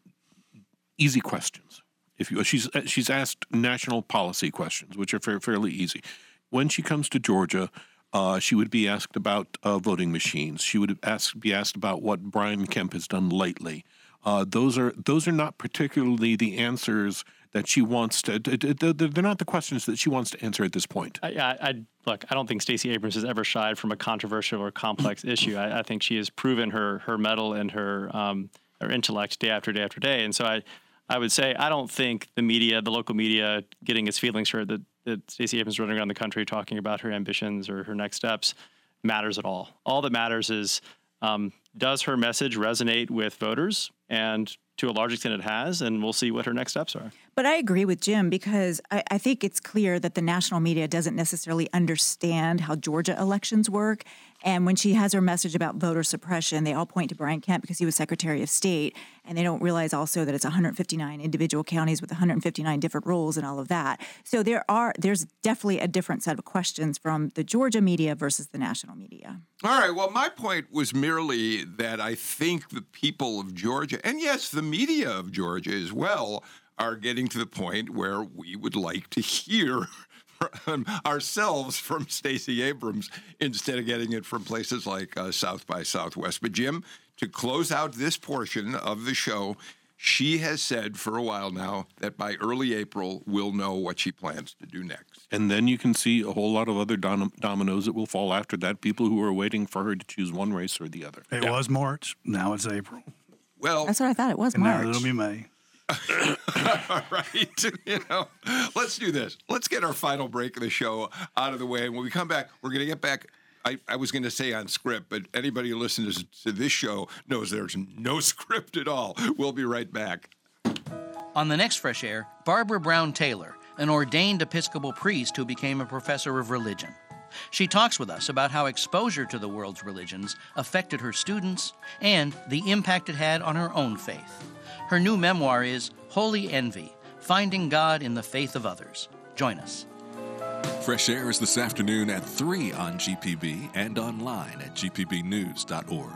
Speaker 2: easy questions. If you, she's she's asked national policy questions, which are fair, fairly easy. When she comes to Georgia, uh, she would be asked about uh, voting machines. She would ask, be asked about what Brian Kemp has done lately. Uh, those are those are not particularly the answers that she wants to. They're not the questions that she wants to answer at this point.
Speaker 4: I, I, I look. I don't think Stacey Abrams has ever shied from a controversial or complex issue. I, I think she has proven her her mettle and her um, her intellect day after day after day. And so I, I would say I don't think the media, the local media, getting its feelings hurt that, that Stacey Abrams running around the country talking about her ambitions or her next steps matters at all. All that matters is, um, does her message resonate with voters? And to a large extent it has, and we'll see what her next steps are.
Speaker 3: But I agree with Jim because I, I think it's clear that the national media doesn't necessarily understand how Georgia elections work. And when she has her message about voter suppression, they all point to Brian Kemp because he was Secretary of State. And they don't realize also that it's one hundred fifty-nine individual counties with one hundred fifty-nine different rules and all of that. So there are there's definitely a different set of questions from the Georgia media versus the national media.
Speaker 1: All right. Well, my point was merely that I think the people of Georgia, and yes, the media of Georgia as well, are getting to the point where we would like to hear from ourselves from Stacey Abrams instead of getting it from places like uh, South by Southwest. But Jim, to close out this portion of the show, she has said for a while now that by early April, we'll know what she plans to do next.
Speaker 2: And then you can see a whole lot of other dom- dominoes that will fall after that, people who are waiting for her to choose one race or the other.
Speaker 5: It yeah. was March. Now it's April.
Speaker 1: Well,
Speaker 3: that's what I thought it was,
Speaker 5: and
Speaker 3: March.
Speaker 5: Now it'll be May.
Speaker 1: All right. You know, let's do this. Let's get our final break of the show out of the way. And when we come back, we're going to get back. I, I was going to say on script, but anybody who listens to this show knows there's no script at all. We'll be right back.
Speaker 11: On the next Fresh Air, Barbara Brown Taylor, an ordained Episcopal priest who became a professor of religion. She talks with us about how exposure to the world's religions affected her students and the impact it had on her own faith. Her new memoir is Holy Envy, Finding God in the Faith of Others. Join us.
Speaker 10: Fresh Air is this afternoon at three on G P B and online at g p b news dot org.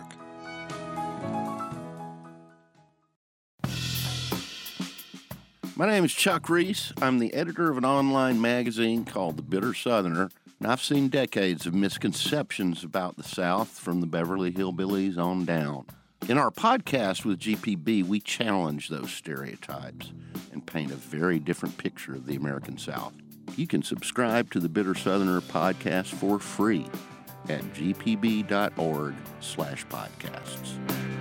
Speaker 12: My name is Chuck Reese. I'm the editor of an online magazine called The Bitter Southerner, and I've seen decades of misconceptions about the South from the Beverly Hillbillies on down. In our podcast with G P B, we challenge those stereotypes and paint a very different picture of the American South. You can subscribe to the Bitter Southerner podcast for free at g p b dot org slash podcasts.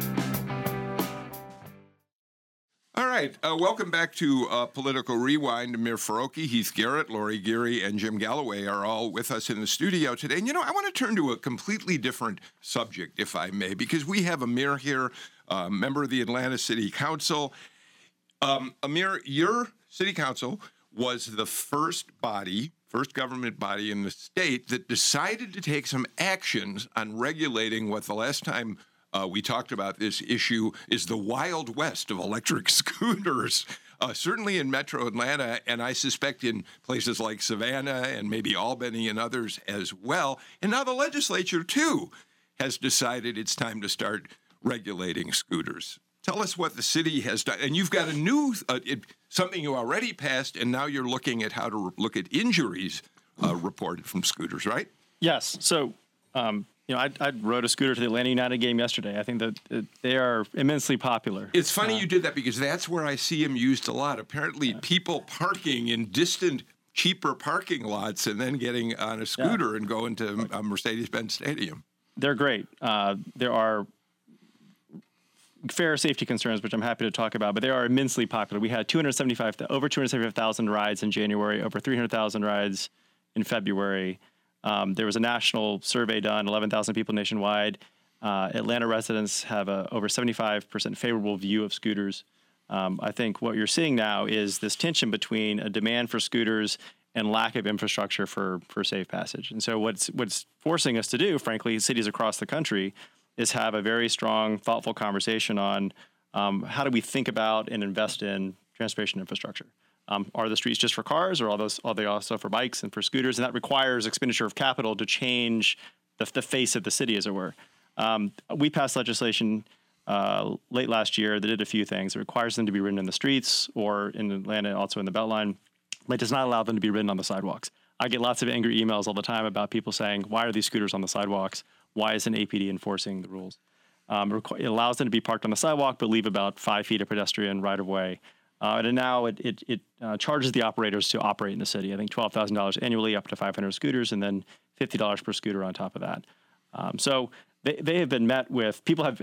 Speaker 1: All right. Uh, welcome back to uh, Political Rewind. Amir Faroqi, Heath Garrett, Lori Geary, and Jim Galloway are all with us in the studio today. And, you know, I want to turn to a completely different subject, if I may, because we have Amir here, uh, member of the Atlanta City Council. Um, Amir, your city council was the first body, first government body in the state that decided to take some actions on regulating what the last time Uh, we talked about this issue is the Wild West of electric scooters, uh, certainly in Metro Atlanta, and I suspect in places like Savannah and maybe Albany and others as well. And now the legislature, too, has decided it's time to start regulating scooters. Tell us what the city has done. And you've got a new, uh, it, something you already passed, and now you're looking at how to re- look at injuries uh, reported from scooters, right?
Speaker 4: Yes. So, um, you know, I, I rode a scooter to the Atlanta United game yesterday. I think that uh, they are immensely popular.
Speaker 1: It's funny
Speaker 4: uh,
Speaker 1: you did that because that's where I see them used a lot. Apparently, yeah. people parking in distant, cheaper parking lots and then getting on a scooter yeah. and going to a Mercedes-Benz Stadium.
Speaker 4: They're great. Uh, there are fair safety concerns, which I'm happy to talk about, but they are immensely popular. We had two hundred seventy-five, over two hundred seventy-five thousand rides in January, over three hundred thousand rides in February. Um, there was a national survey done, eleven thousand people nationwide. Uh, Atlanta residents have a over seventy-five percent favorable view of scooters. Um, I think what you're seeing now is this tension between a demand for scooters and lack of infrastructure for, for safe passage. And so what's what's forcing us to do, frankly, cities across the country, is have a very strong, thoughtful conversation on um, how do we think about and invest in transportation infrastructure. Um, are the streets just for cars, or are those are they also for bikes and for scooters? And that requires expenditure of capital to change the, the face of the city, as it were. Um, we passed legislation uh, late last year that did a few things. It requires them to be ridden in the streets, or in Atlanta, also in the Beltline. It does not allow them to be ridden on the sidewalks. I get lots of angry emails all the time about people saying, why are these scooters on the sidewalks? Why isn't A P D enforcing the rules? Um, it allows them to be parked on the sidewalk, but leave about five feet of pedestrian right-of-way. Uh, and now it, it, it uh, charges the operators to operate in the city. I think twelve thousand dollars annually, up to five hundred scooters, and then fifty dollars per scooter on top of that. Um, so they, they have been met with, people have,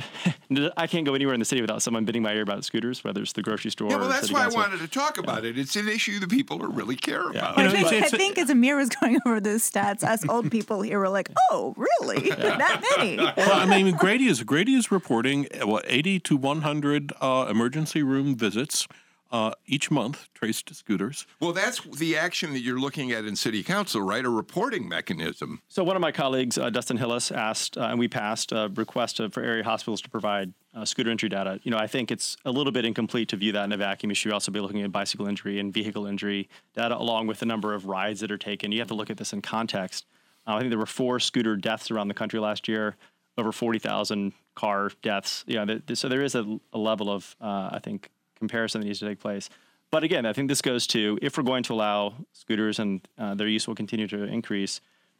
Speaker 4: I can't go anywhere in the city without someone bidding my ear about scooters, whether it's the grocery store
Speaker 1: Yeah, well,
Speaker 4: or
Speaker 1: that's
Speaker 4: city
Speaker 1: why
Speaker 4: council.
Speaker 1: I wanted to talk about yeah. it. It's an issue that people are really care
Speaker 4: yeah.
Speaker 1: about.
Speaker 3: I think, I think as Amir was going over those stats, us old people here were like, oh, really? Yeah. That many?
Speaker 2: Well, I mean, Grady is, Grady is reporting, what, eighty to one hundred uh, emergency room visits Uh, each month traced to scooters.
Speaker 1: Well, that's the action that you're looking at in City Council, right? A reporting mechanism.
Speaker 4: So one of my colleagues, uh, Dustin Hillis, asked, uh, and we passed a request uh, for area hospitals to provide uh, scooter injury data. You know, I think it's a little bit incomplete to view that in a vacuum. You should also be looking at bicycle injury and vehicle injury data, along with the number of rides that are taken. You have to look at this in context. Uh, I think there were four scooter deaths around the country last year, over forty thousand car deaths. You know, th- so there is a, a level of, uh, I think, comparison that needs to take place. But again, I think this goes to, if we're going to allow scooters and uh, their use will continue to increase,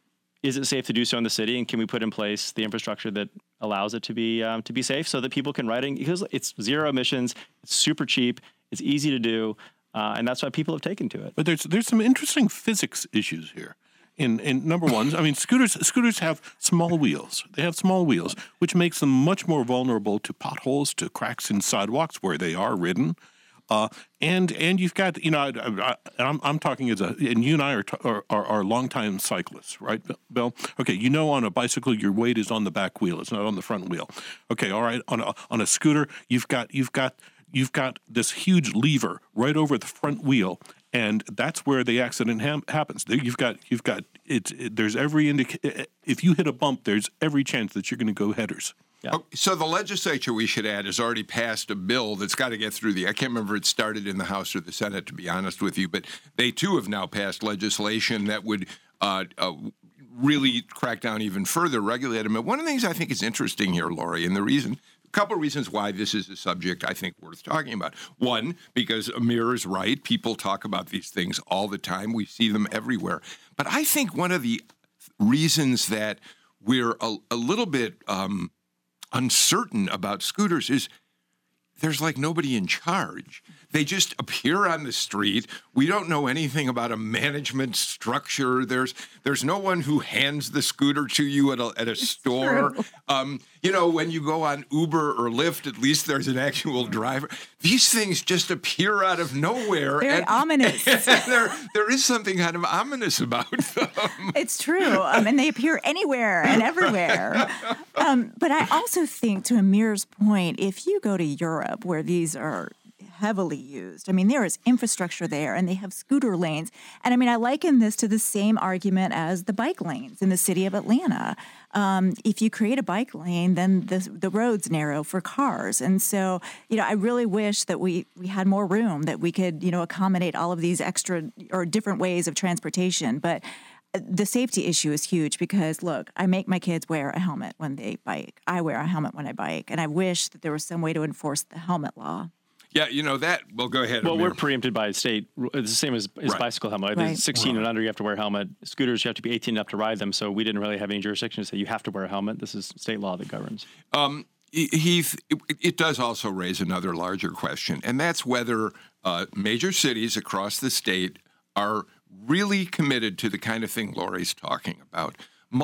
Speaker 4: is it safe to do so in the city? And can we put in place the infrastructure that allows it to be um, to be safe so that people can ride it? Because it's zero emissions, it's super cheap, it's easy to do, uh, and that's why people have taken to it.
Speaker 2: But there's there's some interesting physics issues here. In, in number one, I mean, scooters scooters have small wheels. They have small wheels, which makes them much more vulnerable to potholes, to cracks in sidewalks where they are ridden. Uh, and and you've got, you know, I, I, I'm I'm talking as a, and you and I are, t- are, are are longtime cyclists, right, Bill? Okay, you know, on a bicycle, your weight is on the back wheel; it's not on the front wheel. Okay, all right. On a on a scooter, you've got you've got you've got this huge lever right over the front wheel. And that's where the accident ha- happens. You've got, you've got. It's it, there's every indica- If you hit a bump, there's every chance that you're going to go headers.
Speaker 1: Yeah. Oh, so the legislature, we should add, has already passed a bill that's got to get through the. I can't remember if it started in the House or the Senate, to be honest with you, but they too have now passed legislation that would uh, uh, really crack down even further, regulate them. And one of the things I think is interesting here, Lori, and the reason. A couple of reasons why this is a subject I think worth talking about. One, because Amir is right. People talk about these things all the time. We see them everywhere. But I think one of the reasons that we're a, a little bit um, uncertain about scooters is there's like nobody in charge. They just appear on the street. We don't know anything about a management structure. There's there's no one who hands the scooter to you at a at a store. Um, you know, when you go on Uber or Lyft, at least there's an actual driver. These things just appear out of nowhere.
Speaker 3: Very
Speaker 1: and,
Speaker 3: ominous.
Speaker 1: And there there is something kind of ominous about them.
Speaker 3: It's true. Um, and they appear anywhere and everywhere. Um, but I also think, to Amir's point, if you go to Europe, where these are heavily used. I mean, there is infrastructure there, and they have scooter lanes. And I mean, I liken this to the same argument as the bike lanes in the city of Atlanta. Um, if you create a bike lane, then the the road's narrow for cars. And so, you know, I really wish that we we had more room, that we could, you know, accommodate all of these extra or different ways of transportation. But the safety issue is huge because, look, I make my kids wear a helmet when they bike. I wear a helmet when I bike. And I wish that there was some way to enforce the helmet law.
Speaker 1: Yeah, you know that. Well, go ahead.
Speaker 4: Well,
Speaker 1: Amir.
Speaker 4: we're preempted by state. It's the same as, as
Speaker 1: Right.
Speaker 4: bicycle helmet.
Speaker 3: Right.
Speaker 4: It's sixteen
Speaker 1: Right.
Speaker 4: and under, you have to wear a helmet. Scooters, you have to be eighteen and up to ride them. So we didn't really have any jurisdiction to say you have to wear a helmet. This is state law that governs.
Speaker 1: Um, Heath, it, it does also raise another larger question, and that's whether uh, major cities across the state are really committed to the kind of thing Lori's talking about.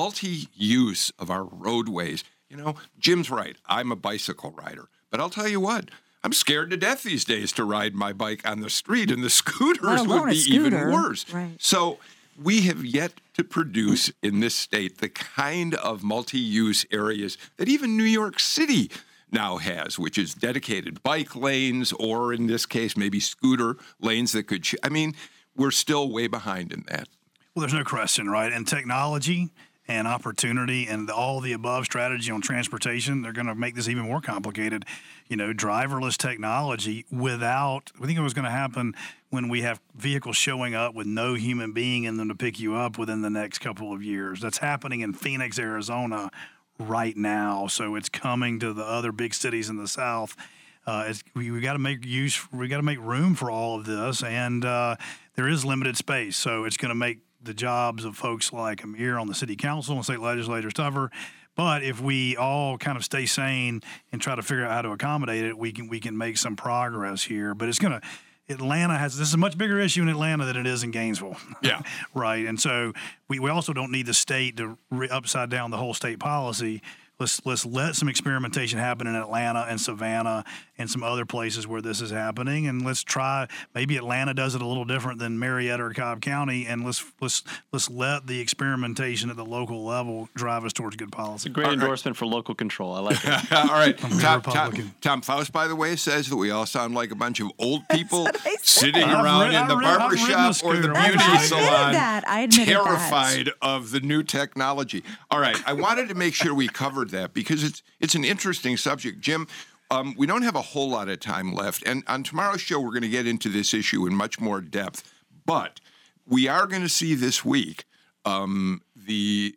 Speaker 1: Multi-use of our roadways. You know, Jim's right. I'm a bicycle rider. But I'll tell you what, I'm scared to death these days to ride my bike on the street, and the scooters
Speaker 3: Let alone
Speaker 1: would
Speaker 3: a
Speaker 1: be even
Speaker 3: scooter.
Speaker 1: worse.
Speaker 3: Right.
Speaker 1: So we have yet to produce in this state the kind of multi-use areas that even New York City now has, which is dedicated bike lanes, or in this case, maybe scooter lanes that could, ch- I mean, we're still way behind in that.
Speaker 5: Well, there's no question, right? And technology and opportunity and all the above strategy on transportation, they're going to make this even more complicated. You know, driverless technology without, I think it was going to happen when we have vehicles showing up with no human being in them to pick you up within the next couple of years. That's happening in Phoenix, Arizona right now. So it's coming to the other big cities in the South. Uh, it's, we we got to make use, we got to make room for all of this, and uh, there is limited space. So it's going to make the jobs of folks like Amir on the city council and state legislators tougher. But if we all kind of stay sane and try to figure out how to accommodate it, we can we can make some progress here. But it's going to Atlanta has this is a much bigger issue in Atlanta than it is in Gainesville.
Speaker 1: Yeah.
Speaker 5: Right. And so we, we also don't need the state to re- upside down the whole state policy let's let's let some experimentation happen in Atlanta and Savannah and some other places where this is happening, and let's try. Maybe Atlanta does it a little different than Marietta or Cobb County, and let's let's let's let the experimentation at the local level drive us towards good policy.
Speaker 4: It's a great
Speaker 1: All
Speaker 4: endorsement right. for local control. I like it.
Speaker 1: All right, Tom, Tom, Tom Faust, by the way, says that we all sound like a bunch of old people sitting
Speaker 5: I've
Speaker 1: around
Speaker 5: rid-
Speaker 1: in the
Speaker 5: I've rid- I've
Speaker 1: barber
Speaker 5: ridden
Speaker 1: shop
Speaker 5: the
Speaker 1: or the
Speaker 5: scooter.
Speaker 1: beauty
Speaker 5: I admitted
Speaker 1: salon,
Speaker 3: that. I admitted that.
Speaker 1: terrified of the new technology. All right, I wanted to make sure we covered that because it's it's an interesting subject, Jim. Um, we don't have a whole lot of time left, and on tomorrow's show we're going to get into this issue in much more depth. But we are going to see this week um, the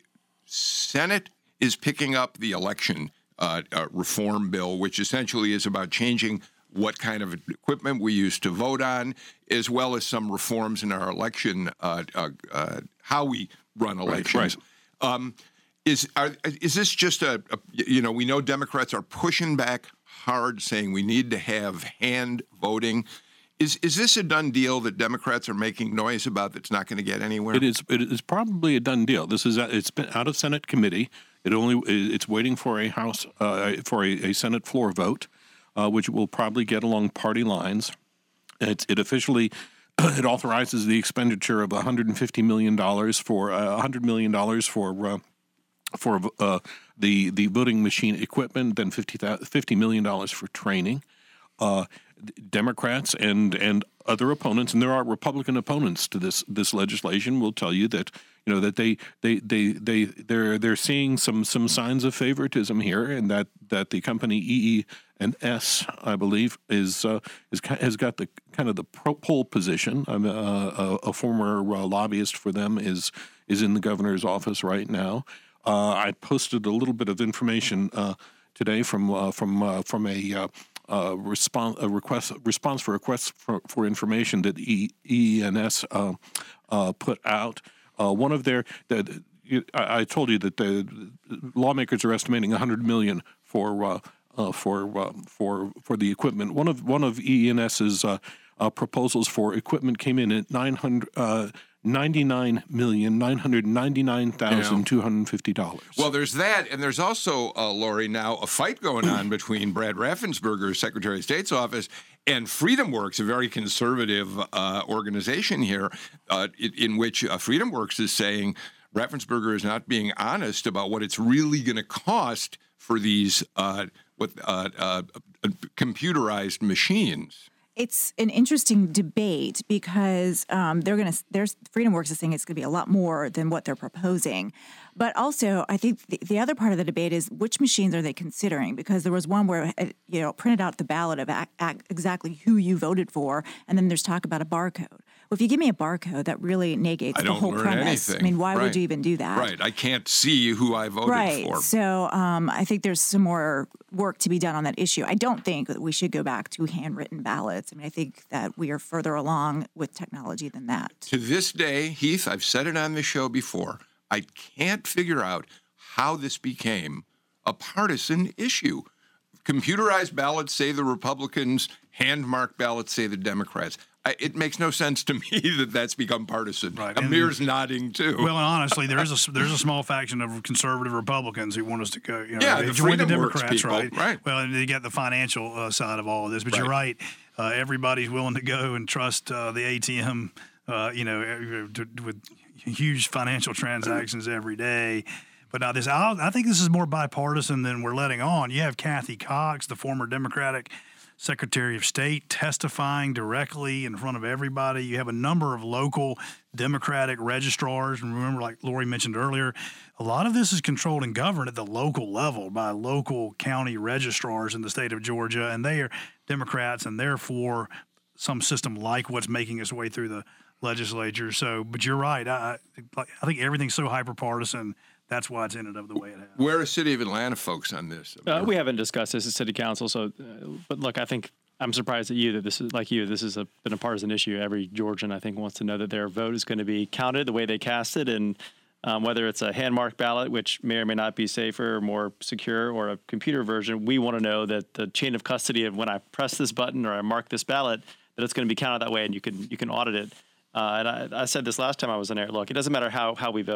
Speaker 1: Senate is picking up the election uh, uh, reform bill, which essentially is about changing what kind of equipment we use to vote on, as well as some reforms in our election, uh, uh, uh, how we run elections.
Speaker 2: Right, right.
Speaker 1: Um, is are, is this just a, a, you know, we know Democrats are pushing back hard, saying we need to have hand voting. Is is this a done deal that Democrats are making noise about that's not going to get anywhere?
Speaker 2: It is. It is probably a done deal. This is. It's been out of Senate committee. It only. It's waiting for a House uh, for a, a Senate floor vote, uh, which will probably get along party lines. It's, it officially it authorizes the expenditure of one hundred fifty million dollars for uh, one hundred million dollars for uh, for uh, the the voting machine equipment, then fifty million dollars for training. Uh, Democrats and and other opponents, and there are Republican opponents to this this legislation, will tell you that you know that they they they they they're they're seeing some some signs of favoritism here, and that that the company E E and S, I believe, is uh, is has got the kind of the pro pole position. I'm a, a, a former uh, lobbyist for them is is in the governor's office right now. Uh, I posted a little bit of information uh, today from uh, from uh, from a. Uh, Uh, response a request response for requests for, for information that E E and S uh, uh, put out. Uh, one of their, the, the, I, I told you that the lawmakers are estimating one hundred million for uh, uh, for uh, for for the equipment. One of one of E E and S's uh, uh, proposals for equipment came in at nine hundred. Uh, ninety-nine million nine hundred ninety-nine thousand two hundred fifty dollars.
Speaker 1: Well, there's that, and there's also, uh, Lori, now a fight going on between Brad Raffensperger, Secretary of State's office, and FreedomWorks, a very conservative uh, organization here, uh, in, in which uh, FreedomWorks is saying Raffensperger is not being honest about what it's really going to cost for these uh, with uh, uh, computerized machines.
Speaker 3: It's an interesting debate because um, they're going to. There's FreedomWorks is saying it's going to be a lot more than what they're proposing, but also I think the, the other part of the debate is which machines are they considering? Because there was one where it, you know printed out the ballot of ac ac exactly who you voted for, and then there's talk about a barcode. Well, if you give me a barcode, that really negates
Speaker 1: I
Speaker 3: the
Speaker 1: don't
Speaker 3: whole
Speaker 1: learn
Speaker 3: premise.
Speaker 1: anything.
Speaker 3: I mean, why
Speaker 1: Right.
Speaker 3: would you even do that?
Speaker 1: Right. I can't see who I voted
Speaker 3: right.
Speaker 1: for.
Speaker 3: So um, I think there's some more work to be done on that issue. I don't think that we should go back to handwritten ballots. I mean, I think that we are further along with technology than that.
Speaker 1: To this day, Heath, I've said it on the show before, I can't figure out how this became a partisan issue. Computerized ballots say the Republicans, hand-marked ballots say the Democrats. I, it makes no sense to me that that's become partisan.
Speaker 5: Right.
Speaker 1: Amir's nodding too.
Speaker 5: Well, and honestly, there is a there's a small faction of conservative Republicans who want us to go. You know,
Speaker 1: Yeah,
Speaker 5: they
Speaker 1: the
Speaker 5: join the
Speaker 1: Freedom Works
Speaker 5: Democrats,
Speaker 1: people,
Speaker 5: right?
Speaker 1: right.
Speaker 5: Well, and they get the financial uh, side of all of this. But you're right. Uh, everybody's willing to go and trust uh, the A T M. Uh, you know, to, with huge financial transactions every day. But now this, I'll, I think this is more bipartisan than we're letting on. You have Kathy Cox, the former Democratic Secretary of State, testifying directly in front of everybody. You have a number of local Democratic registrars. And remember, like Lori mentioned earlier, a lot of this is controlled and governed at the local level by local county registrars in the state of Georgia. And they are Democrats, and therefore some system like what's making its way through the legislature. So, but you're right. I, I think everything's so hyper-partisan. That's why it's ended up the way it has.
Speaker 1: Where are City of Atlanta folks on this?
Speaker 4: Uh, we haven't discussed this at City Council, so. Uh, but look, I think I'm surprised at you that this is like you. This has been a partisan issue. Every Georgian, I think, wants to know that their vote is going to be counted the way they cast it, and um, whether it's a hand-marked ballot, which may or may not be safer or more secure, or a computer version. We want to know that the chain of custody of when I press this button or I mark this ballot, that it's going to be counted that way, and you can you can audit it. Uh, and I, I said this last time I was on air. Look, it doesn't matter how how we vote.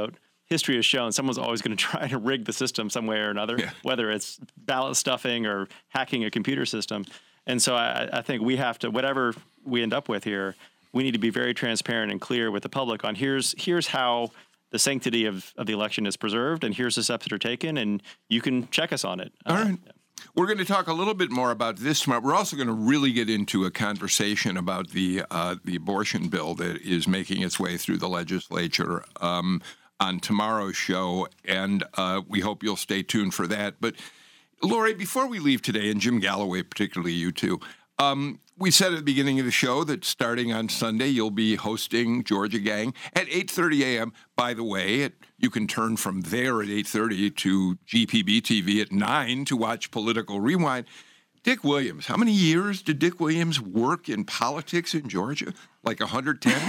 Speaker 4: history has shown someone's always going to try to rig the system some way or another, yeah. whether it's ballot stuffing or hacking a computer system. And so I, I think we have to, whatever we end up with here, we need to be very transparent and clear with the public on here's here's how the sanctity of, of the election is preserved, and here's the steps that are taken, and you can check us on it.
Speaker 1: All
Speaker 4: uh,
Speaker 1: right. Yeah. We're going to talk a little bit more about this tomorrow. We're also going to really get into a conversation about the uh, the abortion bill that is making its way through the legislature um, on tomorrow's show, and uh, we hope you'll stay tuned for that. But, Lori, before we leave today, and Jim Galloway, particularly you two, um, we said at the beginning of the show that starting on Sunday, you'll be hosting Georgia Gang at eight thirty a.m. By the way, it, you can turn from there at eight thirty to G P B T V at nine to watch Political Rewind. Dick Williams, how many years did Dick Williams work in politics in Georgia? Like one hundred ten?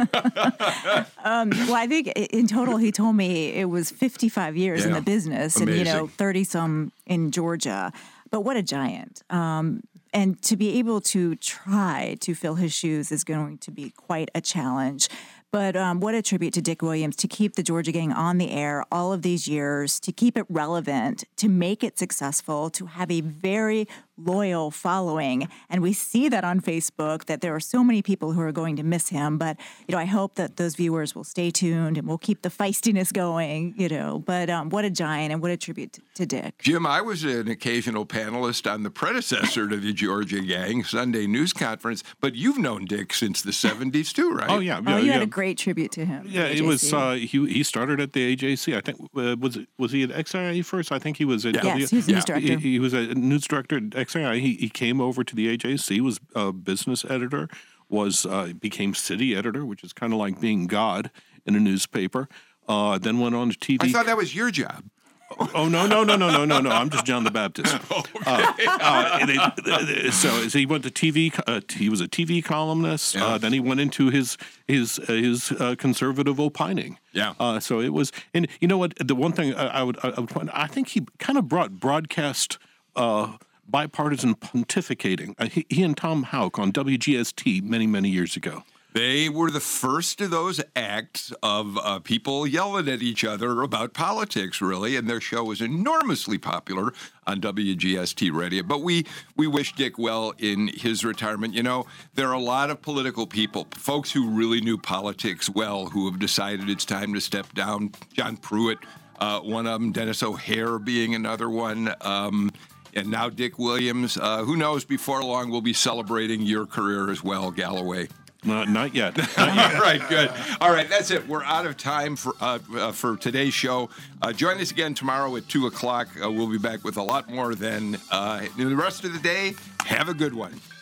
Speaker 3: um, well, I think in total, he told me it was fifty-five years yeah. in the business Amazing. and, you know, thirty-some in Georgia. But what a giant. Um, and to be able to try to fill his shoes is going to be quite a challenge. But um, what a tribute to Dick Williams to keep the Georgia Gang on the air all of these years, to keep it relevant, to make it successful, to have a very loyal following. And we see that on Facebook, that there are so many people who are going to miss him. But, you know, I hope that those viewers will stay tuned and we'll keep the feistiness going, you know. But um, what a giant and what a tribute to, to Dick.
Speaker 1: Jim, I was an occasional panelist on the predecessor to the Georgia Gang, Sunday News Conference. But you've known Dick since the seventies too, right?
Speaker 2: Oh, yeah.
Speaker 3: Oh,
Speaker 2: yeah,
Speaker 3: you
Speaker 2: yeah.
Speaker 3: had a great tribute to him.
Speaker 2: Yeah, it was, uh, he he started at the A J C. I think, uh, was it, was he at X I A first? I think he was at
Speaker 3: yeah.
Speaker 2: W.
Speaker 3: Yes, he was
Speaker 2: yeah.
Speaker 3: news director.
Speaker 2: He, he was a news director at X I A. He, he came over to the A J C, was a business editor, was uh, became city editor, which is kind of like being God in a newspaper. Uh, then went on to T V.
Speaker 1: I thought that was your job.
Speaker 2: Oh, no, no, no, no, no, no, no. I'm just John the Baptist.
Speaker 1: Okay.
Speaker 2: Uh, uh, they, they, so, so he went to T V. Uh, he was a T V columnist. Yeah. Uh, then he went into his his uh, his uh, conservative opining.
Speaker 1: Yeah.
Speaker 2: Uh, so it was, and you know what? The one thing I, I would I would point, I think he kind of brought broadcast uh, bipartisan pontificating. Uh, he, he and Tom Houck on W G S T many many years ago.
Speaker 1: They were the first of those acts of uh, people yelling at each other about politics, really, and their show was enormously popular on W G S T radio. But we we wish Dick well in his retirement. You know, there are a lot of political people, folks who really knew politics well, who have decided it's time to step down. John Pruitt, uh, one of them, Dennis O'Hare being another one. Um, and now Dick Williams. Uh, who knows, before long, we'll be celebrating your career as well, Galloway.
Speaker 2: Uh, not yet. Not yet.
Speaker 1: All right, good. All right, that's it. We're out of time for uh, uh, for today's show. Uh, join us again tomorrow at two o'clock. Uh, we'll be back with a lot more then. Uh, the rest of the day, have a good one.